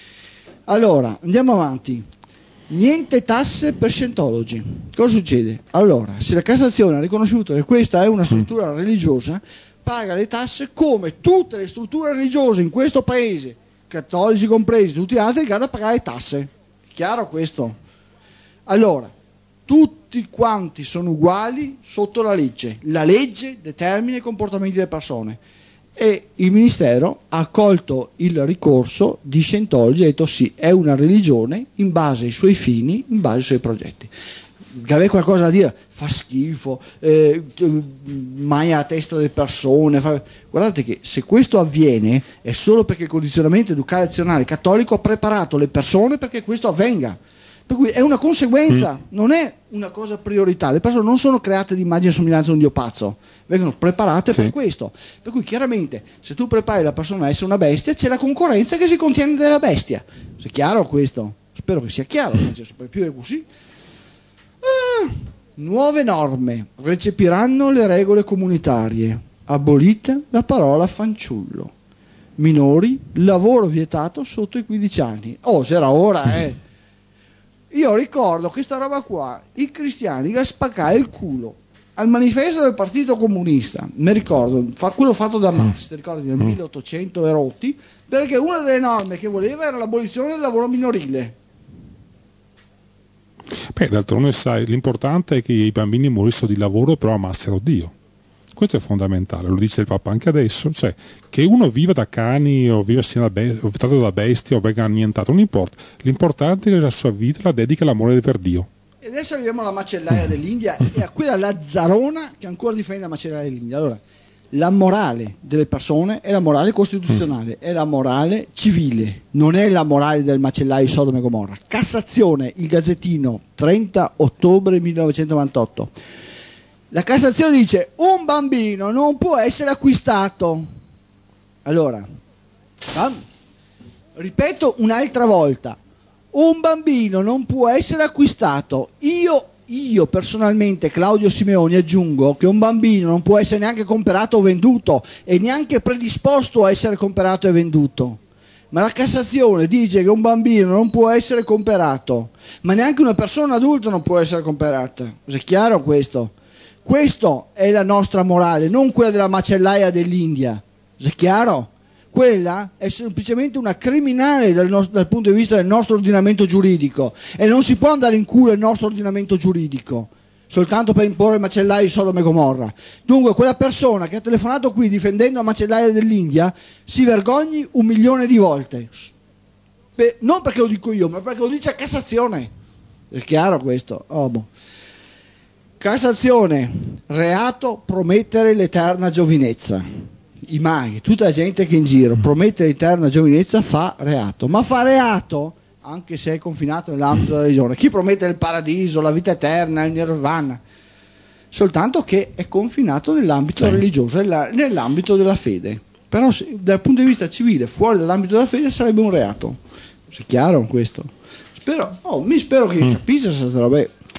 Allora, andiamo avanti. Niente tasse per Scientology. Cosa succede? Allora, se la Cassazione ha riconosciuto che questa è una struttura religiosa, paga le tasse come tutte le strutture religiose in questo paese, cattolici compresi, tutti gli altri, che hanno da pagare tasse. È chiaro questo? Allora, tutti quanti sono uguali sotto la legge. La legge determina i comportamenti delle persone. E il Ministero ha accolto il ricorso di Scientology e ha detto sì, è una religione in base ai suoi fini, in base ai suoi progetti. che aveva qualcosa da dire, fa schifo, mai a testa delle persone. Guardate che se questo avviene è solo perché il condizionamento educazionale cattolico ha preparato le persone perché questo avvenga. Per cui è una conseguenza, non è una cosa prioritaria. Le persone non sono create di immagine e somiglianza di un dio pazzo, vengono preparate per questo. Per cui chiaramente se tu prepari la persona a essere una bestia, c'è la concorrenza che si contiene della bestia. È chiaro questo? Spero che sia chiaro, non c'è sempre più è così. Nuove norme recepiranno le regole comunitarie. Abolita la parola fanciullo. Minori, lavoro vietato sotto i 15 anni. Oh, se era ora, Io ricordo questa roba qua, i cristiani che spaccare il culo al manifesto del Partito Comunista, mi ricordo, quello fatto da Marx, ti ricordi, nel 1800 e rotti, perché una delle norme che voleva era l'abolizione del lavoro minorile. Beh, d'altronde sai, l'importante è che i bambini morissero di lavoro però amassero Dio. Questo è fondamentale, lo dice il Papa anche adesso, cioè che uno viva da cani o viva sia tratto da bestie o venga annientato, non importa, l'importante è che la sua vita la dedica all'amore per Dio. E adesso arriviamo alla macellaia dell'India e a quella Lazzarona che ancora difende la macellaia dell'India. Allora, la morale delle persone è la morale costituzionale, è la morale civile, non è la morale del macellaio di Sodoma e Gomorra. Cassazione, il Gazzettino, 30 ottobre 1998. La Cassazione dice: un bambino non può essere acquistato. Allora, ripeto un'altra volta, un bambino non può essere acquistato. Io personalmente, Claudio Simeoni, aggiungo che un bambino non può essere neanche comprato o venduto e neanche predisposto a essere comprato e venduto. Ma la Cassazione dice che un bambino non può essere comprato, ma neanche una persona adulta non può essere comperata. È chiaro questo? Questo è la nostra morale, non quella della macellaia dell'India. È chiaro? Quella è semplicemente una criminale dal punto di vista del nostro ordinamento giuridico e non si può andare in culo il nostro ordinamento giuridico soltanto per imporre il macellaio di Sodoma e Gomorra. Dunque quella persona che ha telefonato qui difendendo la macellaia dell'India si vergogni 1.000.000 di volte. Non perché lo dico io, ma perché lo dice a Cassazione. È chiaro questo? Cassazione, reato promettere l'eterna giovinezza. I maghi, tutta la gente che è in giro promette l'eterna giovinezza fa reato, ma fa reato anche se è confinato nell'ambito della religione. Chi promette il paradiso, la vita eterna, il nirvana, soltanto che è confinato nell'ambito religioso, nell'ambito della fede. Però dal punto di vista civile, fuori dall'ambito della fede sarebbe un reato. È chiaro questo? Spero che capisca questa roba.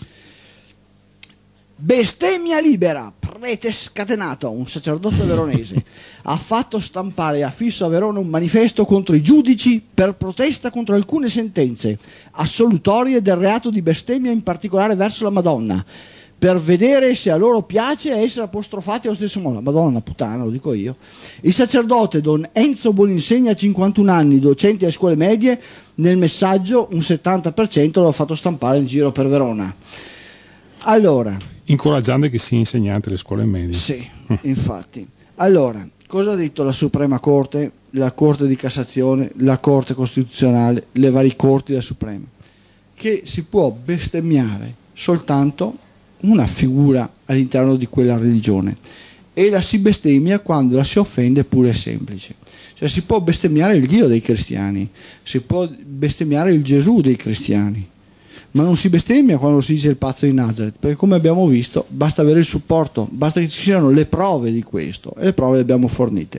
Bestemmia libera, prete scatenato, un sacerdote veronese, ha fatto stampare e affisso a Verona un manifesto contro i giudici per protesta contro alcune sentenze assolutorie del reato di bestemmia, in particolare verso la Madonna, per vedere se a loro piace essere apostrofati allo stesso modo. La Madonna è una puttana, lo dico io. Il sacerdote don Enzo Boninsegna, 51 anni, docente alle scuole medie, nel messaggio un 70% l'ha fatto stampare in giro per Verona. Allora, incoraggiando che sia insegnante alle scuole medie. Sì, infatti. Allora, cosa ha detto la Suprema Corte, la Corte di Cassazione, la Corte Costituzionale, le varie corti della Suprema? Che si può bestemmiare soltanto una figura all'interno di quella religione e la si bestemmia quando la si offende pure semplice. Cioè si può bestemmiare il Dio dei cristiani, si può bestemmiare il Gesù dei cristiani, ma non si bestemmia quando si dice il pazzo di Nazareth, perché come abbiamo visto basta avere il supporto, basta che ci siano le prove di questo e le prove le abbiamo fornite.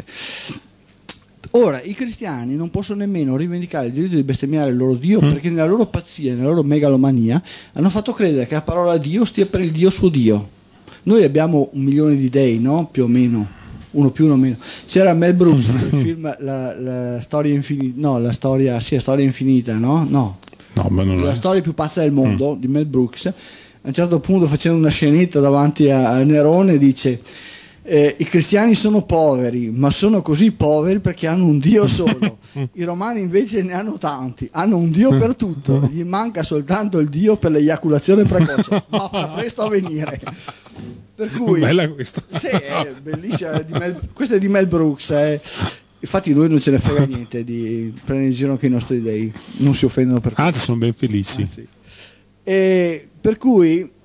Ora i cristiani non possono nemmeno rivendicare il diritto di bestemmiare il loro Dio, perché nella loro pazzia, nella loro megalomania hanno fatto credere che la parola Dio stia per il Dio suo Dio. Noi abbiamo 1 milione di dei, no? Più o meno, uno più, uno meno. C'era Mel Brooks nel film la storia infinita, no, la storia infinita, no? No, ma non la storia più pazza del mondo di Mel Brooks. A un certo punto, facendo una scenetta davanti a Nerone, dice: i cristiani sono poveri, ma sono così poveri perché hanno un Dio solo. I romani invece ne hanno tanti, hanno un Dio per tutto, gli manca soltanto il Dio per l'eiaculazione precoce, ma fa presto a venire. Per cui, bella questa. Sì, è bellissima. Questa è di Mel Brooks. Infatti noi non ce ne frega niente di prendere in giro anche i nostri dei, non si offendono per questo. Anzi, sono ben felici. Anzi. E per cui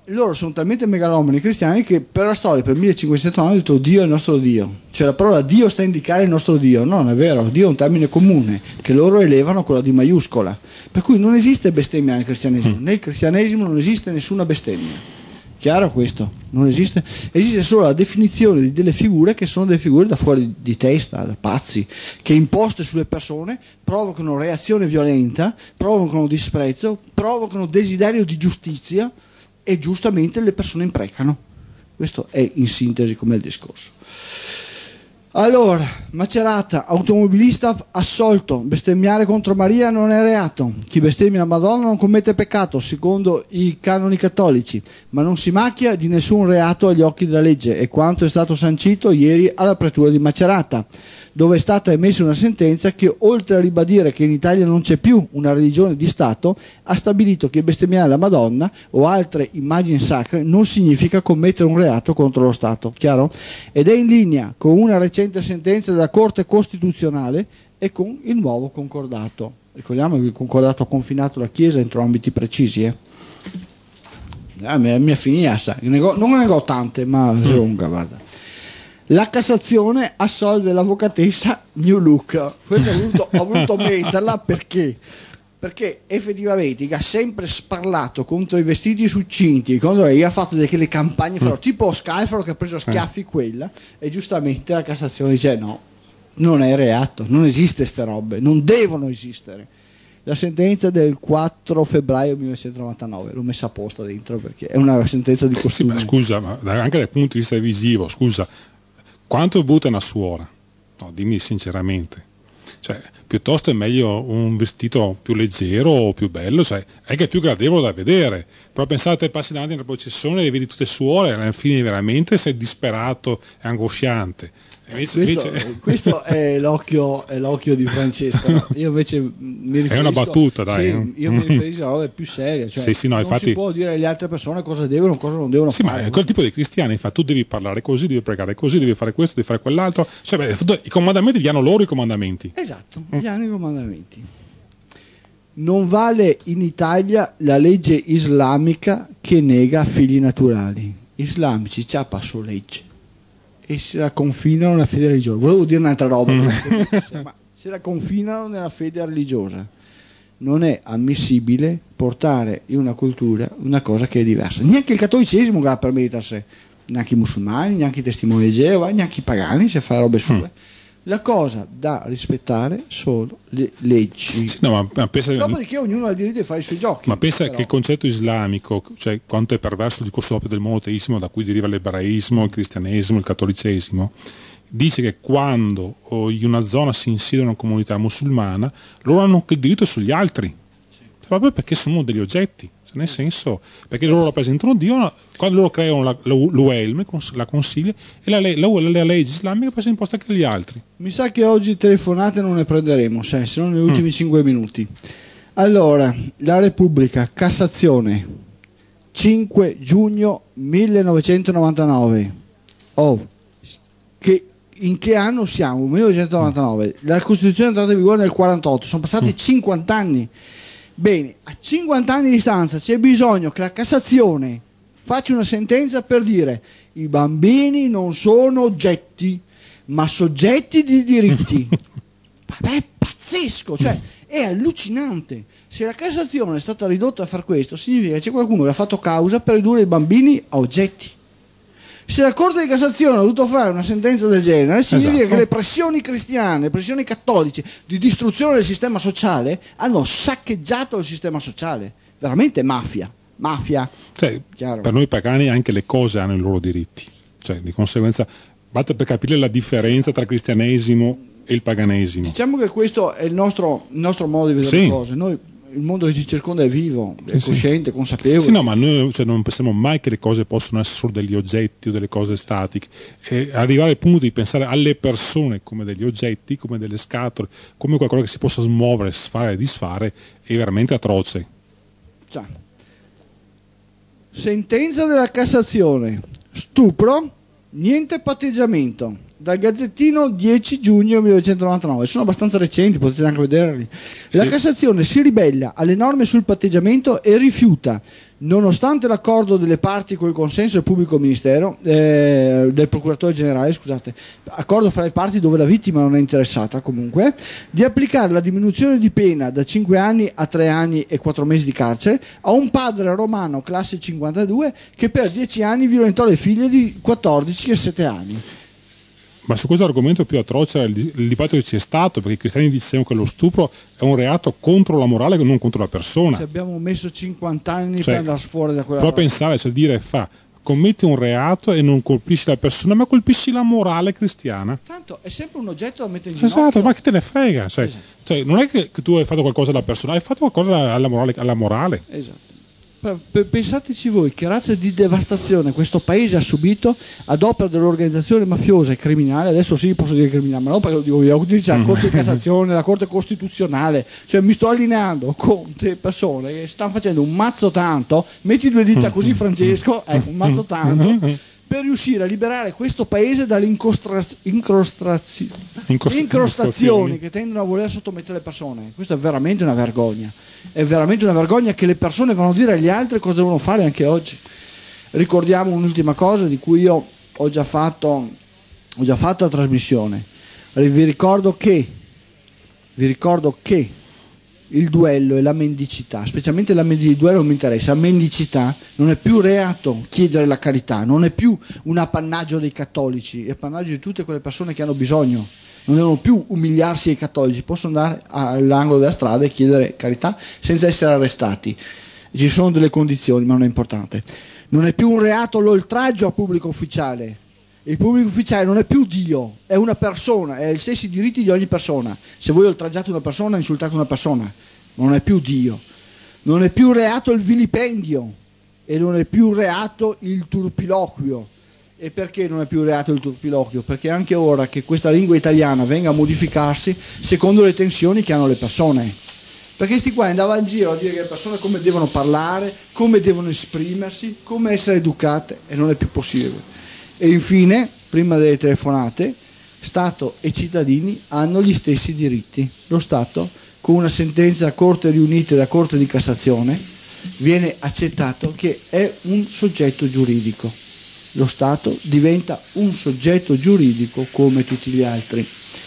loro sono talmente megalomani cristiani che per la storia, per 1500 anni, hanno detto Dio è il nostro Dio. Cioè la parola Dio sta a indicare il nostro Dio. No, non è vero, Dio è un termine comune che loro elevano con la D maiuscola. Per cui non esiste bestemmia nel cristianesimo. Nel cristianesimo non esiste nessuna bestemmia. Chiaro questo? Non esiste. Esiste solo la definizione di delle figure che sono delle figure da fuori di testa, da pazzi, che imposte sulle persone provocano reazione violenta, provocano disprezzo, provocano desiderio di giustizia e giustamente le persone imprecano. Questo è in sintesi come il discorso. Allora, Macerata, automobilista assolto, bestemmiare contro Maria non è reato, chi bestemmia la Madonna non commette peccato secondo i canoni cattolici, ma non si macchia di nessun reato agli occhi della legge, è quanto è stato sancito ieri alla pretura di Macerata, dove è stata emessa una sentenza che, oltre a ribadire che in Italia non c'è più una religione di Stato, ha stabilito che bestemmiare la Madonna o altre immagini sacre non significa commettere un reato contro lo Stato, chiaro? Ed è in linea con una recente sentenza della Corte Costituzionale e con il nuovo concordato. Ricordiamo che il concordato ha confinato la Chiesa entro ambiti precisi. Mi affinia, non ne ho tante, ma è lunga, guarda. La Cassazione assolve l'avvocatessa New Look. Questo ho voluto metterla perché effettivamente ha sempre sparlato contro i vestiti succinti, contro ha fatto delle campagne tipo Scalfaro che ha preso a schiaffi quella, e giustamente la Cassazione dice no, non è reato, non esiste ste robe, non devono esistere. La sentenza del 4 febbraio 1999 l'ho messa apposta dentro perché è una sentenza di costume. Sì, ma scusa, ma anche dal punto di vista visivo, scusa, quanto butta una suora? No, dimmi sinceramente. Cioè, piuttosto è meglio un vestito più leggero o più bello, cioè, è che è più gradevole da vedere. Però pensate, passi davanti a una processione e vedi tutte suore, e alla fine veramente sei disperato e angosciante. Questo è l'occhio di Francesco. No? Io invece mi riferisco, è una battuta, dai. Sì, io mi riferisco a robe più serie. Cioè, no, non infatti, si può dire alle altre persone cosa devono, cosa non devono fare. Ma è quel tipo di cristiani, infatti, tu devi parlare così, devi pregare così, devi fare questo, devi fare quell'altro. Cioè, i comandamenti gli hanno loro i comandamenti. Esatto, gli hanno i comandamenti. Non vale in Italia la legge islamica che nega figli naturali. Islamici c'ha passo legge e se la confinano nella fede religiosa. Volevo dire un'altra roba, ma se la confinano nella fede religiosa. Non è ammissibile portare in una cultura una cosa che è diversa. Neanche il cattolicesimo la permette a sé, neanche i musulmani, neanche i testimoni di Geova, neanche i pagani se fa robe sue. La cosa da rispettare sono le leggi. Sì, no, ma pensa, dopodiché ognuno ha il diritto di fare i suoi giochi. Ma pensa che il concetto islamico, cioè quanto è perverso il discorso del monoteismo da cui deriva l'ebraismo, il cristianesimo, il cattolicesimo, dice che quando in una zona si insiede una comunità musulmana, loro hanno anche il diritto sugli altri, proprio perché sono degli oggetti. Nel senso, perché loro rappresentano Dio, quando loro creano l'UELM, la consiglia, e la legge islamica poi si imposta anche agli altri. Mi sa che oggi telefonate non ne prenderemo, se non negli ultimi 5 minuti. Allora, la Repubblica, Cassazione, 5 giugno 1999. In che anno siamo? 1999. La Costituzione è entrata in vigore nel 1948, sono passati 50 anni. Bene, a 50 anni di distanza c'è bisogno che la Cassazione faccia una sentenza per dire i bambini non sono oggetti, ma soggetti di diritti. Vabbè, è pazzesco, cioè è allucinante. Se la Cassazione è stata ridotta a far questo, significa che c'è qualcuno che ha fatto causa per ridurre i bambini a oggetti. Se la Corte di Cassazione ha dovuto fare una sentenza del genere, significa che le pressioni cristiane, le pressioni cattoliche di distruzione del sistema sociale hanno saccheggiato il sistema sociale. Veramente mafia. Cioè, per noi pagani anche le cose hanno i loro diritti. Cioè, di conseguenza, basta per capire la differenza tra il cristianesimo e il paganesimo. Diciamo che questo è il nostro modo di vedere le cose. Noi, il mondo che ci circonda è vivo, è cosciente, consapevole. Sì, no, ma noi non pensiamo mai che le cose possono essere solo degli oggetti o delle cose statiche. E arrivare al punto di pensare alle persone come degli oggetti, come delle scatole, come qualcosa che si possa smuovere, sfare e disfare, è veramente atroce. Già. Sentenza della Cassazione. Stupro, niente patteggiamento. Dal Gazzettino 10 giugno 1999, sono abbastanza recenti, potete anche vederli. La Cassazione si ribella alle norme sul patteggiamento e rifiuta Nonostante l'accordo delle parti con il consenso del pubblico ministero, del procuratore generale, scusate, accordo fra le parti dove la vittima non è interessata comunque, di applicare la diminuzione di pena da 5 anni a 3 anni e 4 mesi di carcere a un padre romano classe 52 che per 10 anni violentò le figlie di 14 e 7 anni. Ma su questo argomento più atroce è il dibattito che c'è stato, perché i cristiani dicevano che lo stupro è un reato contro la morale e non contro la persona. Ci abbiamo messo 50 anni per andare fuori da quella Però roba. pensare, cioè dire commetti un reato e non colpisci la persona, ma colpisci la morale cristiana. Tanto è sempre un oggetto da mettere in ginocchio. Esatto, ma che te ne frega? Cioè, non è che tu hai fatto qualcosa alla persona, hai fatto qualcosa alla morale. Esatto. Pensateci voi che razza di devastazione questo paese ha subito ad opera dell'organizzazione mafiosa e criminale. Adesso sì, posso dire criminale, ma non perché lo dico io, dice la Corte di Cassazione, la Corte Costituzionale, cioè mi sto allineando con te persone che stanno facendo un mazzo tanto, metti 2 dita così Francesco, ecco, un mazzo tanto, per riuscire a liberare questo paese dalle incrostazioni che tendono a voler sottomettere le persone. Questo è veramente una vergogna. È veramente una vergogna che le persone vanno a dire agli altri cosa devono fare anche oggi. Ricordiamo un'ultima cosa di cui io ho già fatto la trasmissione. Vi ricordo che il duello e la mendicità, specialmente il duello non mi interessa, la mendicità non è più reato chiedere la carità, non è più un appannaggio dei cattolici, è appannaggio di tutte quelle persone che hanno bisogno. Non devono più umiliarsi ai cattolici, possono andare all'angolo della strada e chiedere carità senza essere arrestati. Ci sono delle condizioni, ma non è importante. Non è più un reato l'oltraggio a pubblico ufficiale. Il pubblico ufficiale non è più Dio, è una persona, ha gli stessi diritti di ogni persona. Se voi oltraggiate una persona, insultate una persona, non è più Dio. Non è più reato il vilipendio e non è più reato il turpiloquio. E perché non è più reato il turpiloquio? Perché anche ora che questa lingua italiana venga a modificarsi secondo le tensioni che hanno le persone. Perché sti qua andavano in giro a dire che le persone come devono parlare, come devono esprimersi, come essere educate, e non è più possibile. E infine, prima delle telefonate, Stato e cittadini hanno gli stessi diritti. Lo Stato, con una sentenza a Corte riunite da Corte di Cassazione, viene accettato che è un soggetto giuridico. Lo Stato diventa un soggetto giuridico come tutti gli altri.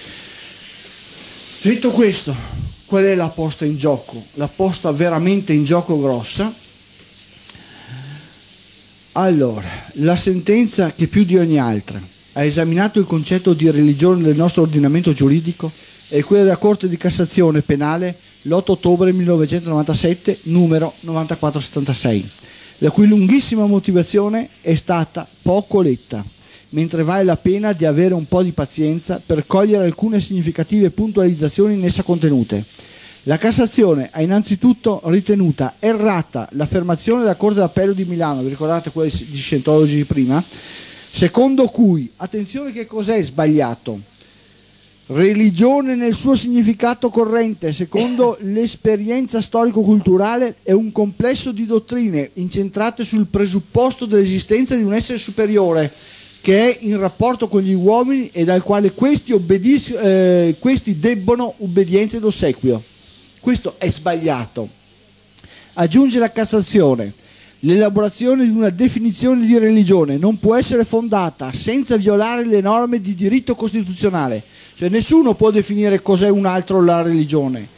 Detto questo, qual è la posta in gioco? La posta veramente in gioco grossa. Allora, la sentenza che più di ogni altra ha esaminato il concetto di religione del nostro ordinamento giuridico è quella della Corte di Cassazione Penale l'8 ottobre 1997, numero 9476. La cui lunghissima motivazione è stata poco letta, mentre vale la pena di avere un po' di pazienza per cogliere alcune significative puntualizzazioni in essa contenute. La Cassazione ha innanzitutto ritenuta errata l'affermazione della Corte d'Appello di Milano, vi ricordate quella di Scientology di prima, secondo cui, attenzione che cos'è sbagliato, religione nel suo significato corrente, secondo l'esperienza storico-culturale, è un complesso di dottrine incentrate sul presupposto dell'esistenza di un essere superiore che è in rapporto con gli uomini e dal quale questi debbono obbedienza ed ossequio. Questo è sbagliato. Aggiunge la Cassazione: l'elaborazione di una definizione di religione non può essere fondata senza violare le norme di diritto costituzionale. Cioè nessuno può definire cos'è un altro la religione.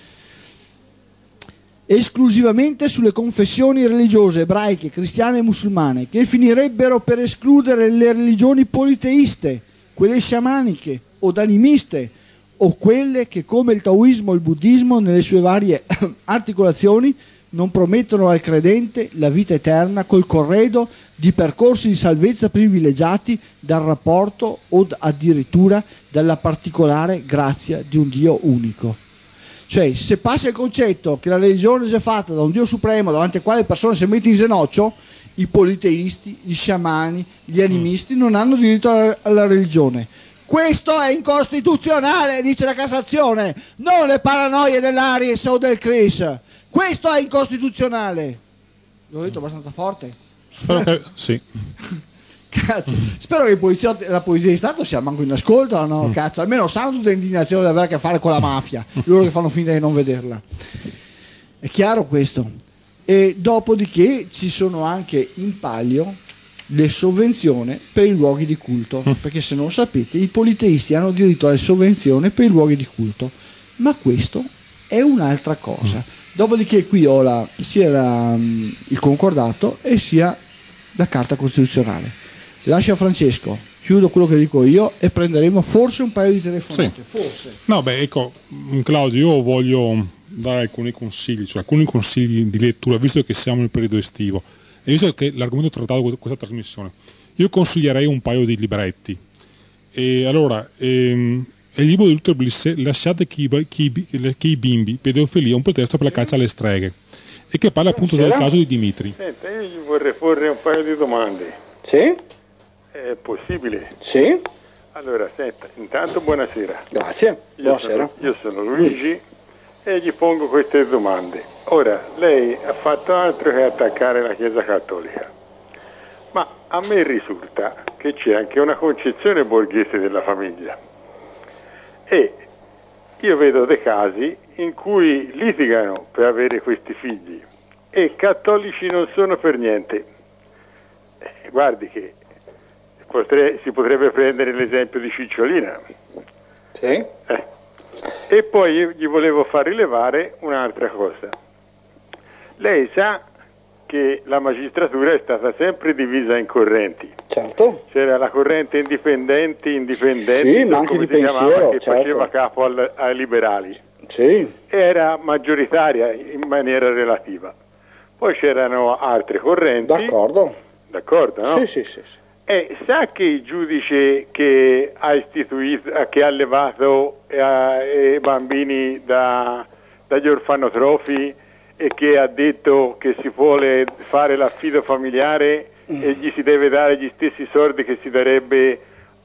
Esclusivamente sulle confessioni religiose ebraiche, cristiane e musulmane, che finirebbero per escludere le religioni politeiste, quelle sciamaniche o animiste, o quelle che, come il taoismo o il buddismo, nelle sue varie articolazioni, non promettono al credente la vita eterna col corredo di percorsi di salvezza privilegiati dal rapporto o addirittura dalla particolare grazia di un Dio unico. Cioè, se passa il concetto che la religione sia fatta da un Dio supremo davanti al quale le persone si mettono in ginocchio, i politeisti, gli sciamani, gli animisti non hanno diritto alla religione. Questo è incostituzionale, dice la Cassazione, non le paranoie dell'Aris o del Chris. Questo è incostituzionale. L'ho detto abbastanza forte? Spero che sì. Cazzo. Spero che la Polizia di Stato sia manco in ascolto, no? Cazzo, almeno sanno tutta indignazione di avere a che fare con la mafia, loro che fanno finta di non vederla. È chiaro questo? E dopodiché ci sono anche in palio le sovvenzioni per i luoghi di culto, perché se non lo sapete i politeisti hanno diritto alle sovvenzioni per i luoghi di culto, ma questo è un'altra cosa. Dopodiché qui ho sia il concordato e sia la carta costituzionale. Lascia a Francesco, chiudo quello che dico io e prenderemo forse un paio di telefonate. Sì. Forse. No, beh, ecco, Claudio, io voglio dare alcuni consigli di lettura, visto che siamo nel periodo estivo e visto che l'argomento trattato con questa trasmissione. Io consiglierei un paio di libretti. E allora, il libro di Luther Blissett, Lasciate che i bimbi, pedofilia, un pretesto per la caccia alle streghe, e che parla appunto del caso di Dimitri. Senta, io gli vorrei porre un paio di domande. Sì? È possibile? Sì? Allora, senta, intanto buonasera. Grazie. Buonasera. Io sono Luigi e gli pongo queste domande. Ora, lei ha fatto altro che attaccare la Chiesa Cattolica, ma a me risulta che c'è anche una concezione borghese della famiglia e io vedo dei casi in cui litigano per avere questi figli e cattolici non sono per niente. Guardi che si potrebbe prendere l'esempio di Cicciolina. Sì? E poi io gli volevo far rilevare un'altra cosa. Lei sa che la magistratura è stata sempre divisa in correnti. Certo. C'era la corrente indipendenti, sì, ma anche di pensiero, che certo, faceva capo ai liberali. Sì. Era maggioritaria in maniera relativa. Poi c'erano altre correnti. D'accordo, no? Sì. E sa che il giudice che ha istituito, che ha levato i bambini dagli orfanotrofi e che ha detto che si vuole fare l'affido familiare e gli si deve dare gli stessi soldi che si darebbe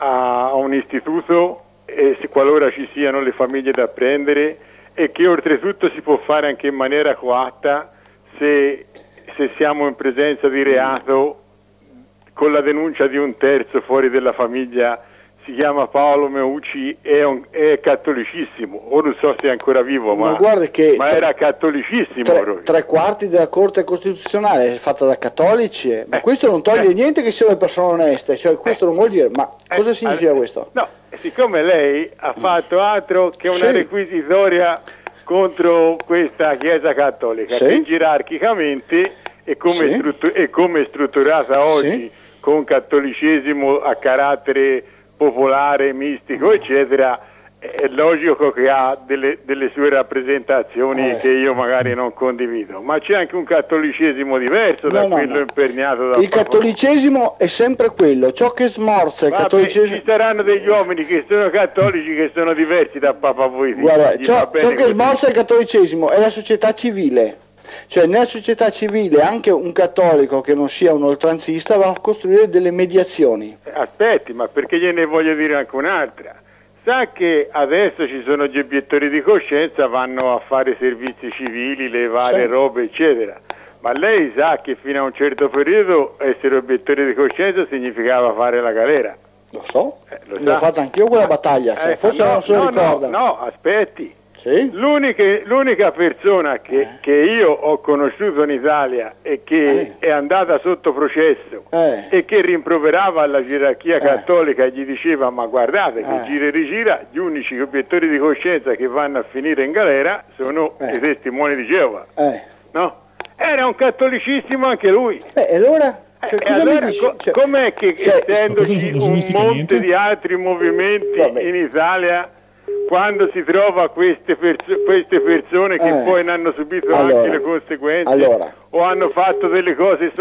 a un istituto e qualora ci siano le famiglie da prendere, e che oltretutto si può fare anche in maniera coatta se siamo in presenza di reato con la denuncia di un terzo fuori della famiglia. Si chiama Paolo Meucci, è cattolicissimo, o non so se è ancora vivo, ma era cattolicissimo. Tre quarti della Corte Costituzionale è fatta da cattolici, ma questo non toglie niente che siano persone oneste, cioè questo non vuol dire, ma cosa significa questo? No, siccome lei ha fatto altro che una requisitoria contro questa Chiesa Cattolica, che gerarchicamente è come è strutturata oggi, con cattolicesimo a carattere popolare, mistico, eccetera, è logico che ha delle sue rappresentazioni che io magari non condivido, ma c'è anche un cattolicesimo diverso da quello imperniato da il cattolicesimo è sempre quello, ciò che smorza il cattolicesimo. Ci saranno degli uomini che sono cattolici che sono diversi da Papa Voitila. Guarda, ciò che smorza il cattolicesimo è la società civile. Cioè nella società civile anche un cattolico che non sia un oltranzista va a costruire delle mediazioni. Aspetti, ma perché gliene voglio dire anche un'altra. Sa che adesso ci sono gli obiettori di coscienza, vanno a fare servizi civili, le varie robe eccetera, ma lei sa che fino a un certo periodo essere obiettori di coscienza significava fare la galera. Lo so, l'ho fatta anch'io quella battaglia, forse non se lo ricorda. No, aspetti. Sì? L'unica persona che io ho conosciuto in Italia e che è andata sotto processo e che rimproverava alla gerarchia cattolica e gli diceva ma guardate che gira e rigira, gli unici obiettori di coscienza che vanno a finire in galera sono i testimoni di Geova, no? Era un cattolicissimo anche lui. Allora? Allora, com'è che essendoci un monte di altri movimenti in Italia, quando si trova queste persone che poi ne hanno subito anche le conseguenze o hanno fatto delle cose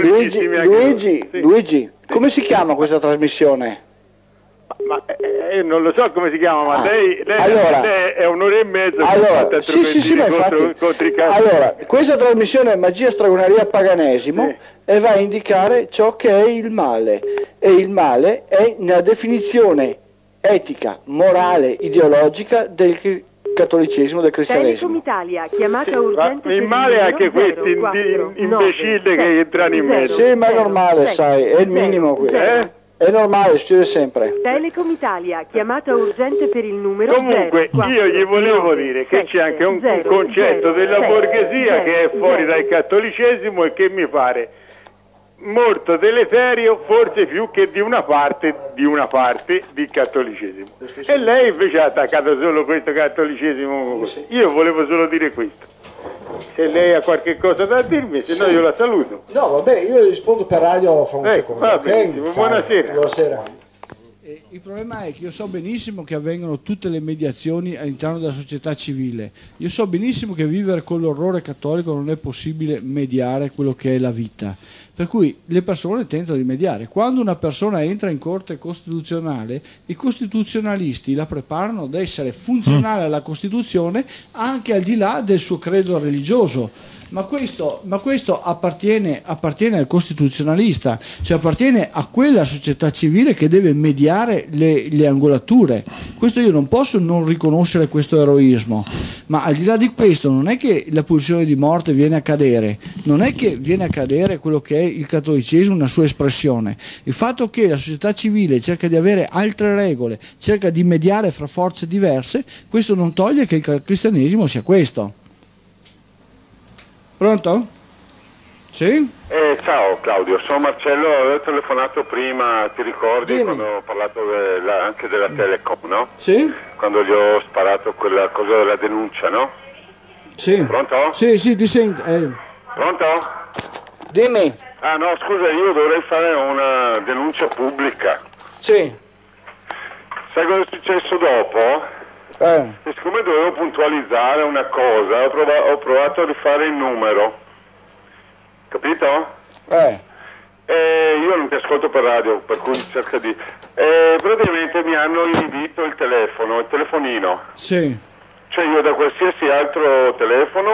Luigi, come si chiama questa trasmissione? Ma non lo so come si chiama, ma lei è un'ora e mezza contro i casi. Allora, questa trasmissione è Magia, Stregoneria, Paganesimo e va a indicare ciò che è il male, e il male è nella definizione etica, morale, ideologica del cattolicesimo, del cristianesimo. Italia, chiamata urgente. Il male è anche questi imbecille che entrano in mezzo. Sì, ma è normale, sai, è il minimo questo. È normale, succede sempre. Telecom Italia, chiamata urgente per il numero. Comunque 0, 4, io gli volevo 9, dire che 7, c'è anche un 0, concetto 0, della 6, borghesia 0, che è fuori 0. dal cattolicesimo e che mi pare molto deleterio, forse più che di una parte di cattolicesimo. E lei invece ha attaccato solo questo cattolicesimo. Io volevo solo dire questo. Se lei ha qualche cosa da dirmi, se no io la saluto. No, vabbè, io rispondo per radio fra un secondo. Va Ok? benissimo, Ciao. buonasera. Buonasera. Il problema è che io so benissimo che avvengono tutte le mediazioni all'interno della società civile. Io so benissimo che vivere con l'orrore cattolico non è possibile mediare quello che è la vita. Per cui le persone tentano di mediare. Quando una persona entra in corte costituzionale, i costituzionalisti la preparano ad essere funzionale alla Costituzione anche al di là del suo credo religioso. Ma questo appartiene al costituzionalista, cioè appartiene a quella società civile che deve mediare le angolature. Questo io non posso non riconoscere questo eroismo, ma al di là di questo non è che la pulsione di morte viene a cadere, non è che viene a cadere quello che è il cattolicesimo, una sua espressione. Il fatto che la società civile cerca di avere altre regole, cerca di mediare fra forze diverse, questo non toglie che il cristianesimo sia questo. Pronto? Sì? Ciao Claudio, sono Marcello, avevo telefonato prima, ti ricordi? Dimmi. Quando ho parlato anche della Telecom, no? Sì? Quando gli ho sparato quella cosa della denuncia, no? Sì. Pronto? Sì, ti sento. Pronto? Dimmi. Ah no, scusa, io dovrei fare una denuncia pubblica. Sì. Sai cosa è successo dopo? E siccome dovevo puntualizzare una cosa, ho provato a rifare il numero, capito? Io non ti ascolto per radio, per cui cerca di... praticamente mi hanno inibito il telefonino. Sì. Cioè io da qualsiasi altro telefono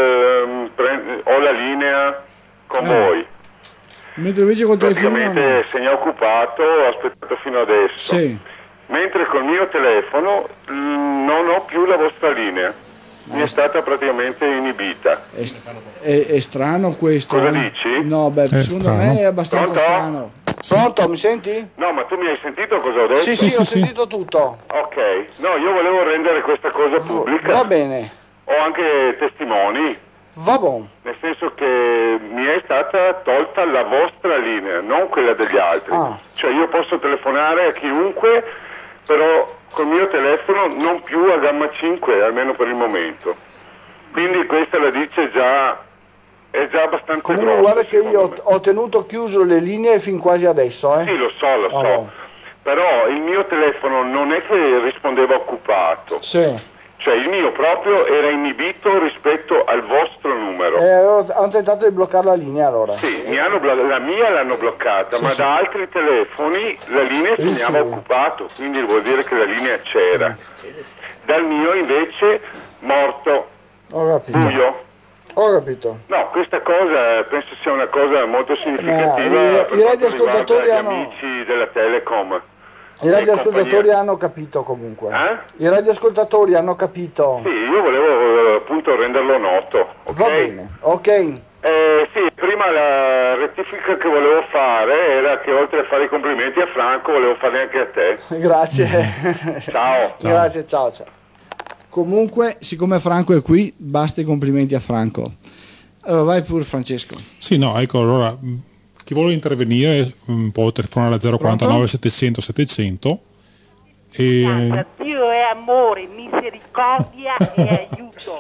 ho la linea con voi. Mentre invece col telefono praticamente se ne è occupato, ho aspettato fino adesso. Sì. Mentre col mio telefono non ho più la vostra linea, mi è stata praticamente inibita. È strano questo. Cosa dici? No, secondo strano. me è abbastanza Pronto? strano. Pronto, mi senti? No, ma tu mi hai sentito cosa ho detto? Sì, ho sentito tutto. Ok, no, io volevo rendere questa cosa pubblica. Va bene. Ho anche testimoni, Va buon. nel senso che mi è stata tolta la vostra linea, non quella degli altri. Cioè io posso telefonare a chiunque, però col mio telefono non più a gamma 5, almeno per il momento. Quindi questa la dice già, è già abbastanza Comunque grossa, guarda che io secondo me. ho tenuto chiuso le linee fin quasi adesso, Sì, lo so. Però il mio telefono non è che rispondeva occupato. Sì. Cioè il mio proprio era inibito rispetto al vostro numero. Ho tentato di bloccare la linea allora. Sì, la mia l'hanno bloccata, ma da altri telefoni la linea segnava occupato, quindi vuol dire che la linea c'era. Dal mio invece morto, Ho capito. buio. Ho capito. No, questa cosa penso sia una cosa molto significativa per i quanto radioascoltatori riguarda gli hanno- amici della Telecom. I radioascoltatori hanno capito comunque. I radioascoltatori hanno capito. Sì, io volevo appunto renderlo noto. Ok? Va bene, ok. Sì, prima la rettifica che volevo fare era che oltre a fare i complimenti a Franco volevo farli anche a te. Grazie. Ciao. Grazie, ciao. Comunque, siccome Franco è qui, basta i complimenti a Franco. Allora vai pure Francesco. Sì, no, ecco, allora chi vuole intervenire può telefonare alla 049 700 700 e... Dio è amore, misericordia e aiuto.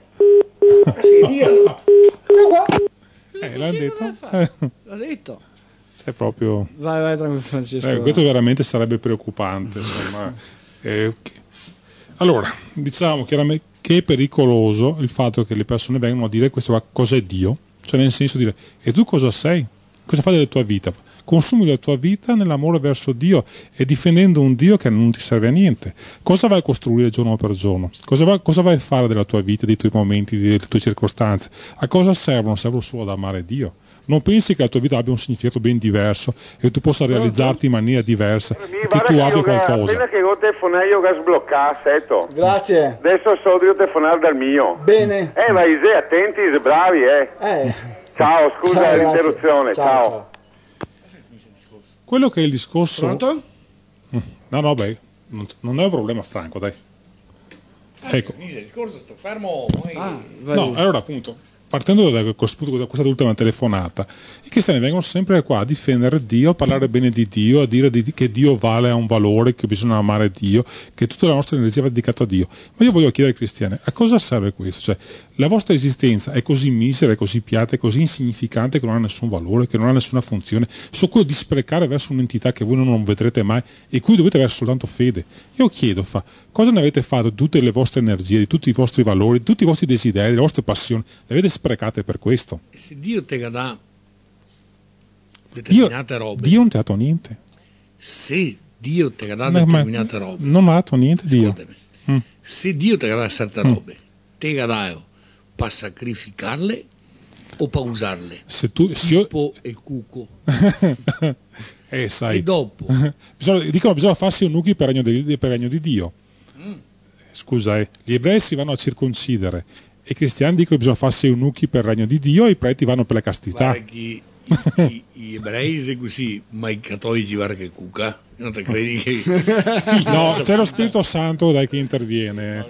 l'ha detto? L'ha detto. Sei proprio... Vai tranquillo Francesco. questo veramente sarebbe preoccupante, insomma. Allora, diciamo chiaramente che è pericoloso il fatto che le persone vengano a dire questo qua, cos'è Dio? Cioè nel senso di dire, e tu cosa sei? Cosa fai della tua vita? Consumi la tua vita nell'amore verso Dio e difendendo un Dio che non ti serve a niente. Cosa vai a costruire giorno per giorno? Cosa vai a fare della tua vita, dei tuoi momenti, delle tue circostanze? A cosa servono? Servono solo ad amare Dio. Non pensi che la tua vita abbia un significato ben diverso e tu possa realizzarti in maniera diversa, che tu abbia qualcosa. Appena che io telefonare io che sbloccato. Grazie. Adesso so di telefonare dal mio. Bene. Vai attenti, bravi, Ciao, scusa Ciao, l'interruzione, ciao. quello che è il discorso... Pronto? No, beh, non è un problema, Franco, dai. Ecco. Il discorso sto fermo. No, allora appunto, partendo da questa ultima telefonata, i cristiani vengono sempre qua a difendere Dio, a parlare bene di Dio, a dire che Dio vale, ha un valore, che bisogna amare Dio, che tutta la nostra energia va dedicata a Dio. Ma io voglio chiedere ai cristiani, a cosa serve questo? Cioè, la vostra esistenza è così misera, è così piatta, è così insignificante che non ha nessun valore, che non ha nessuna funzione, su cui di sprecare verso un'entità che voi non vedrete mai e cui dovete avere soltanto fede. Io chiedo, cosa ne avete fatto di tutte le vostre energie, di tutti i vostri valori, di tutti i vostri desideri, delle vostre passioni? Le avete sprecate per questo? E se Dio te dà determinate robe... Dio non ti ha dato niente. Se Dio te dà determinate robe... Non mi ha dato niente Dio. Se Dio te dà certe robe, te dà per sacrificarle o per usarle? Tipo il cuco. Sai. E dopo? Bisogna farsi eunuchi per il regno di Dio. Scusa, gli ebrei si vanno a circoncidere e i cristiani dicono che bisogna farsi eunuchi per il regno di Dio e i preti vanno per la castità. Guarda che gli ebrei sono così, ma i cattolici guarda che cuca. Non te credi che... No, c'è lo Spirito Santo che interviene.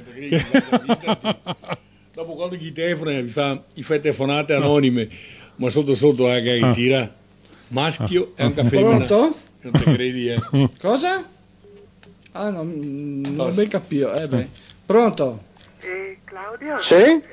Dopo quando chi telefona mi fa telefonate anonime, ma sotto che tira maschio e anche femmina. Pronto? Non te credi, Cosa? Ah, no, non ben capito. Pronto? Claudio? Sì?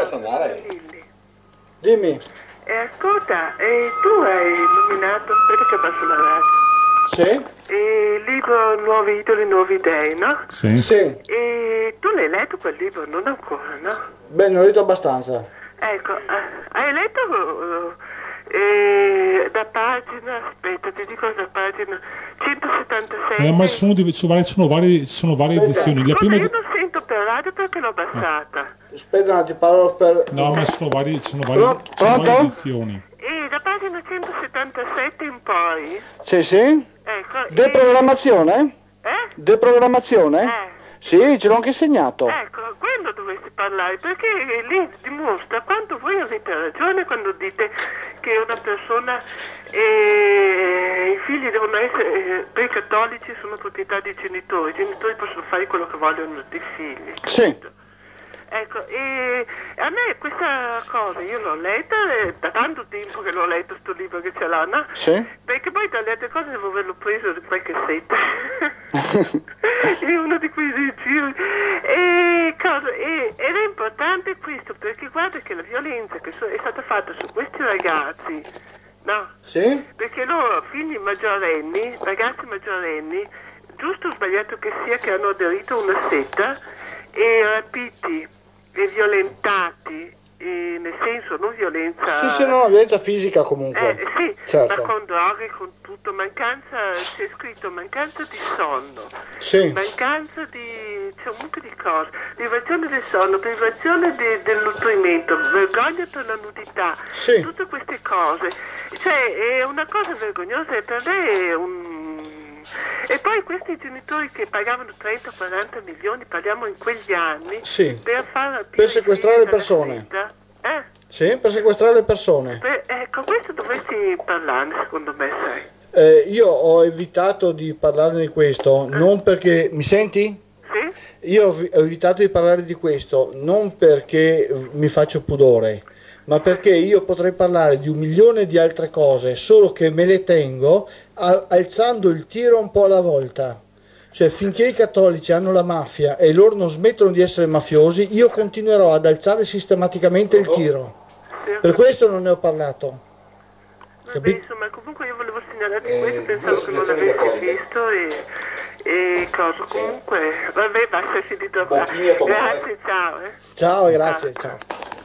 Dimmi. Ascolta, tu hai nominato, aspetta che passo la radio. Sì? Il libro Nuovi idoli, nuovi dei, no? Sì. E tu l'hai letto quel libro? Non ancora, no? Beh, ne ho letto abbastanza. Ecco, hai letto da pagina, aspetta, ti dico da pagina 176. Ma sono varie edizioni. La prima... Io non sento per radio perché l'ho abbassata. Aspetta, ti parlo per... No, ma sono varie edizioni. E da pagina 177 in poi. Sì. Ecco. Deprogrammazione? Deprogrammazione? Sì, ce l'ho anche segnato. Ecco, quello dovresti parlare, perché lì dimostra quanto voi avete ragione quando dite che una persona, i figli devono essere, per i cattolici sono proprietà dei genitori, i genitori possono fare quello che vogliono dei figli. Sì. Ecco, e a me questa cosa, io l'ho letta, da tanto tempo che l'ho letto sto libro che ce l'ha, no? Sì. Perché poi dalle altre cose devo averlo preso di qualche setta. È uno di quei giri. Ed è importante questo, perché guarda che la violenza che è stata fatta su questi ragazzi, no? Sì. Perché loro, figli maggiorenni, ragazzi maggiorenni, giusto o sbagliato che sia, che hanno aderito a una setta, e rapiti e violentati, nel senso non violenza... Sì, no, violenza fisica comunque. Sì, certo. ma con droghe, con tutto, c'è scritto mancanza di sonno, sì. Mancanza di... c'è un mucchio di cose, privazione del sonno, privazione del nutrimento, vergogna per la nudità, sì. Tutte queste cose, cioè è una cosa vergognosa e per me è un... E poi questi genitori che pagavano 30-40 milioni, parliamo in quegli anni, sì. Per sequestrare le persone. Sì, per sequestrare le persone. Ecco, questo dovresti parlarne, secondo me, sai. Io ho evitato di parlarne di questo, non perché... Mi senti? Sì. Io ho evitato di parlare di questo, non perché mi faccio pudore, ma perché io potrei parlare di 1 milione di altre cose, solo che me le tengo alzando il tiro un po' alla volta. Cioè, finché i cattolici hanno la mafia e loro non smettono di essere mafiosi, io continuerò ad alzare sistematicamente il tiro. Per questo non ne ho parlato. Vabbè, insomma, comunque io volevo segnalarti questo, pensavo che non l'avessi visto e cosa. Comunque, vabbè, basta, finito qua. Grazie, ciao. Ciao, grazie, ciao.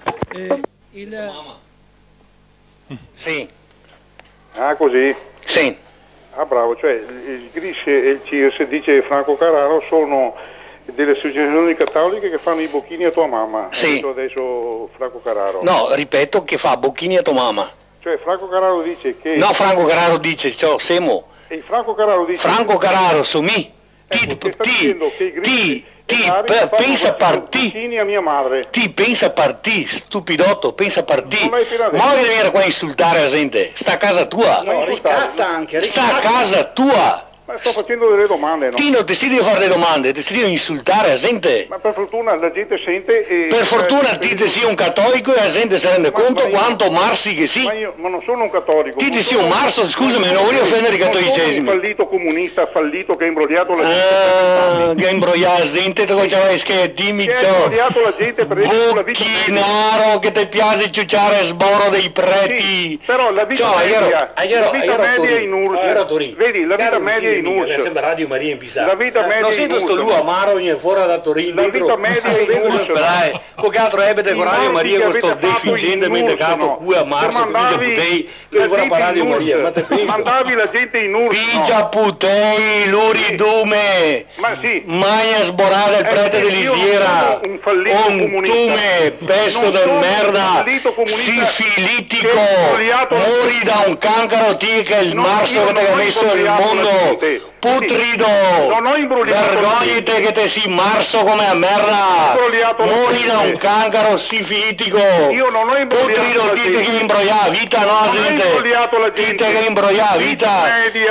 Sì. Ah, così? Sì. Ah, bravo, cioè il GRIS e il CIRS, dice Franco Carraro, sono delle associazioni cattoliche che fanno i bocchini a tua mamma. Sì. Adesso Franco Carraro. No, ripeto, che fa bocchini a tua mamma. Cioè Franco Carraro dice che... No, Franco Carraro dice, ciao, Semo. E Franco Carraro dice... Franco Carraro, su mi. Ecco, sta dicendo che i GRIS pensa per te. A mia madre. Ti pensa per te, stupidotto, pensa per te. Ma che viene qua a insultare la gente? Sta a casa tua. No, ricatta anche. Sta a casa tua. Ma sto facendo delle domande, no? Ti non ti si deve fare le domande, ti si deve insultare la gente. Ma per fortuna la gente sente e... Per fortuna ti sia un cattolico e la gente si rende conto quanto marsi che sì. Ma non sono un cattolico. Ti sia un marso, scusami, non voglio offendere i cattolicesimi. Un fallito comunista, fallito che ha imbrogliato la gente. Che ha imbrogliato la gente, che dimmi ciò. Che ha imbrogliato la gente per esempio la vita media. Che ti piace ciucciare sboro dei preti. Sì, però la vita media è in urge. Vedi, la vita media è in urge. Sembra Radio Maria in Pisano. La vita media non sento sto lui amaro ogni fuori da Torino. La vita media è in urge. Che altro ebbe con Radio Maria questo deficientemente capo qui a marzo che fuori a Radio Maria. Ma te pensi? Mandavi la gente in urge. Pigia putei, luridume. Ma sì. Magna sborada il prete dell'Isiera. Un fallito tume, pesso del merda. Sifilitico. Mori da un cancro ti che il marzo che ti ha messo nel mondo. Putrido, vergognate che te si marso come a merda, mori da un cancro sifilitico, putrido dite che imbrogliava vita, no gente, dite che imbrogliava vita,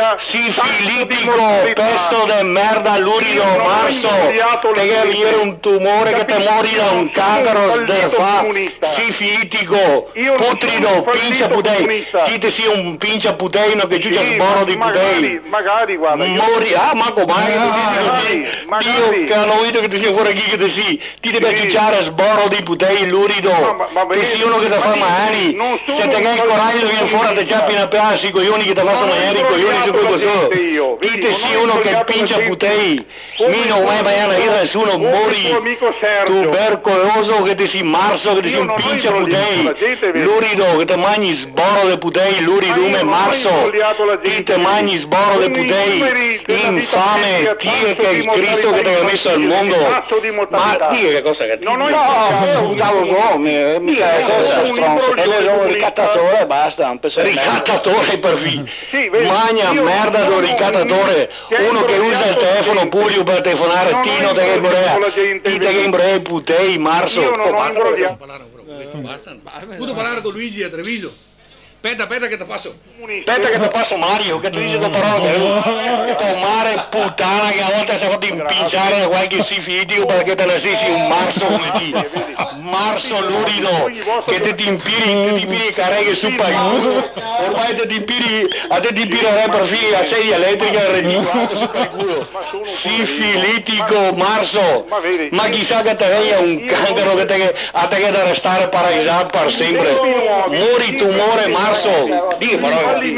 sifilitico, pesso de merda, lurido, marso, che viene un tumore che te mori da un cancro del fa, sifilitico, putrido, pincia putei, dite sì un pincia puteino che giudia sboro di putei. Magari guarda. Ma com'è Dio che hanno udito che ti sia fuori chi che ti si ti deve ciucciare sboro di putei lurido ti sia uno che ti fa mani se te che il coraggio viene fuori te ciappi una piazza i coglioni che ti fa mangiare i coglioni su quel coso ti te sia uno che pincia putei mi non mai baiana io nessuno mori tubercoloso che ti si marzo che ti si un pincia putei lurido che ti mangi sboro di putei luridume marzo ti te mangi sboro di putei infame, ti è che il Cristo che ti ha messo al mondo, ma di che cosa che ti no, mica è cosa stronzo, quello è un ricattatore, basta, ricattatore per fine, magna merda di un ricattatore, uno che usa il telefono pubblico per telefonare, ti non te che imbroia, ti te che imbroia i putei, marzo, posso parlare con Luigi a Treviso? Aspetta che ti passo. Aspetta che ti passo Mario, che ti dice la parola che tu mare puttana che a volte si è fatto impinciare da qualche sifitico perché te ne sei un marzo come ti. Marzo lurido, che ti impiri careghe su per il culo. Ormai te ti impiri per fine a sedia elettrica e reticolato su per il culo. Sifilitico, marzo. Ma chissà che te veia un cancro che te che da restare paralisato per sempre. Mori tumore marzo. Io non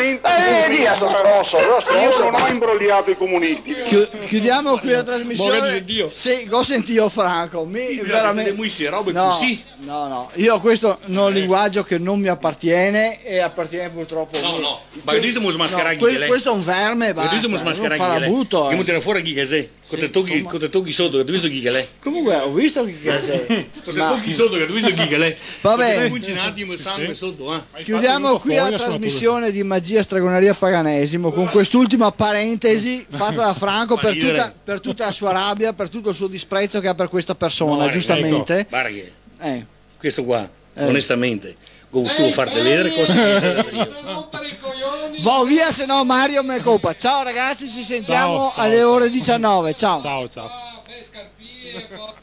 ho imbrogliato i comunisti. Chiudiamo qui la trasmissione. Sì, ho sentito Franco. Veramente. No, io questo è un linguaggio che non mi appartiene e appartiene purtroppo. No. Ma questo è un verme, basta. Non fa la butto. Che mi tira fuori chi che sei. Con te tocchi sotto che tu visto chi che lei. Comunque ho visto chi che sei. Con te tocchi sotto che tu visto chi che lei. Va bene. Chiudiamo qui la trasmissione di Magia, Stregoneria, Paganesimo con quest'ultima parentesi fatta da Franco per tutta la sua rabbia, per tutto il suo disprezzo che ha per questa persona, giustamente. Guarda che questo qua, onestamente, go su farti vedere cosa va via, se no Mario me colpa. Ciao ragazzi, ci sentiamo alle ore 19. Ciao. Ciao.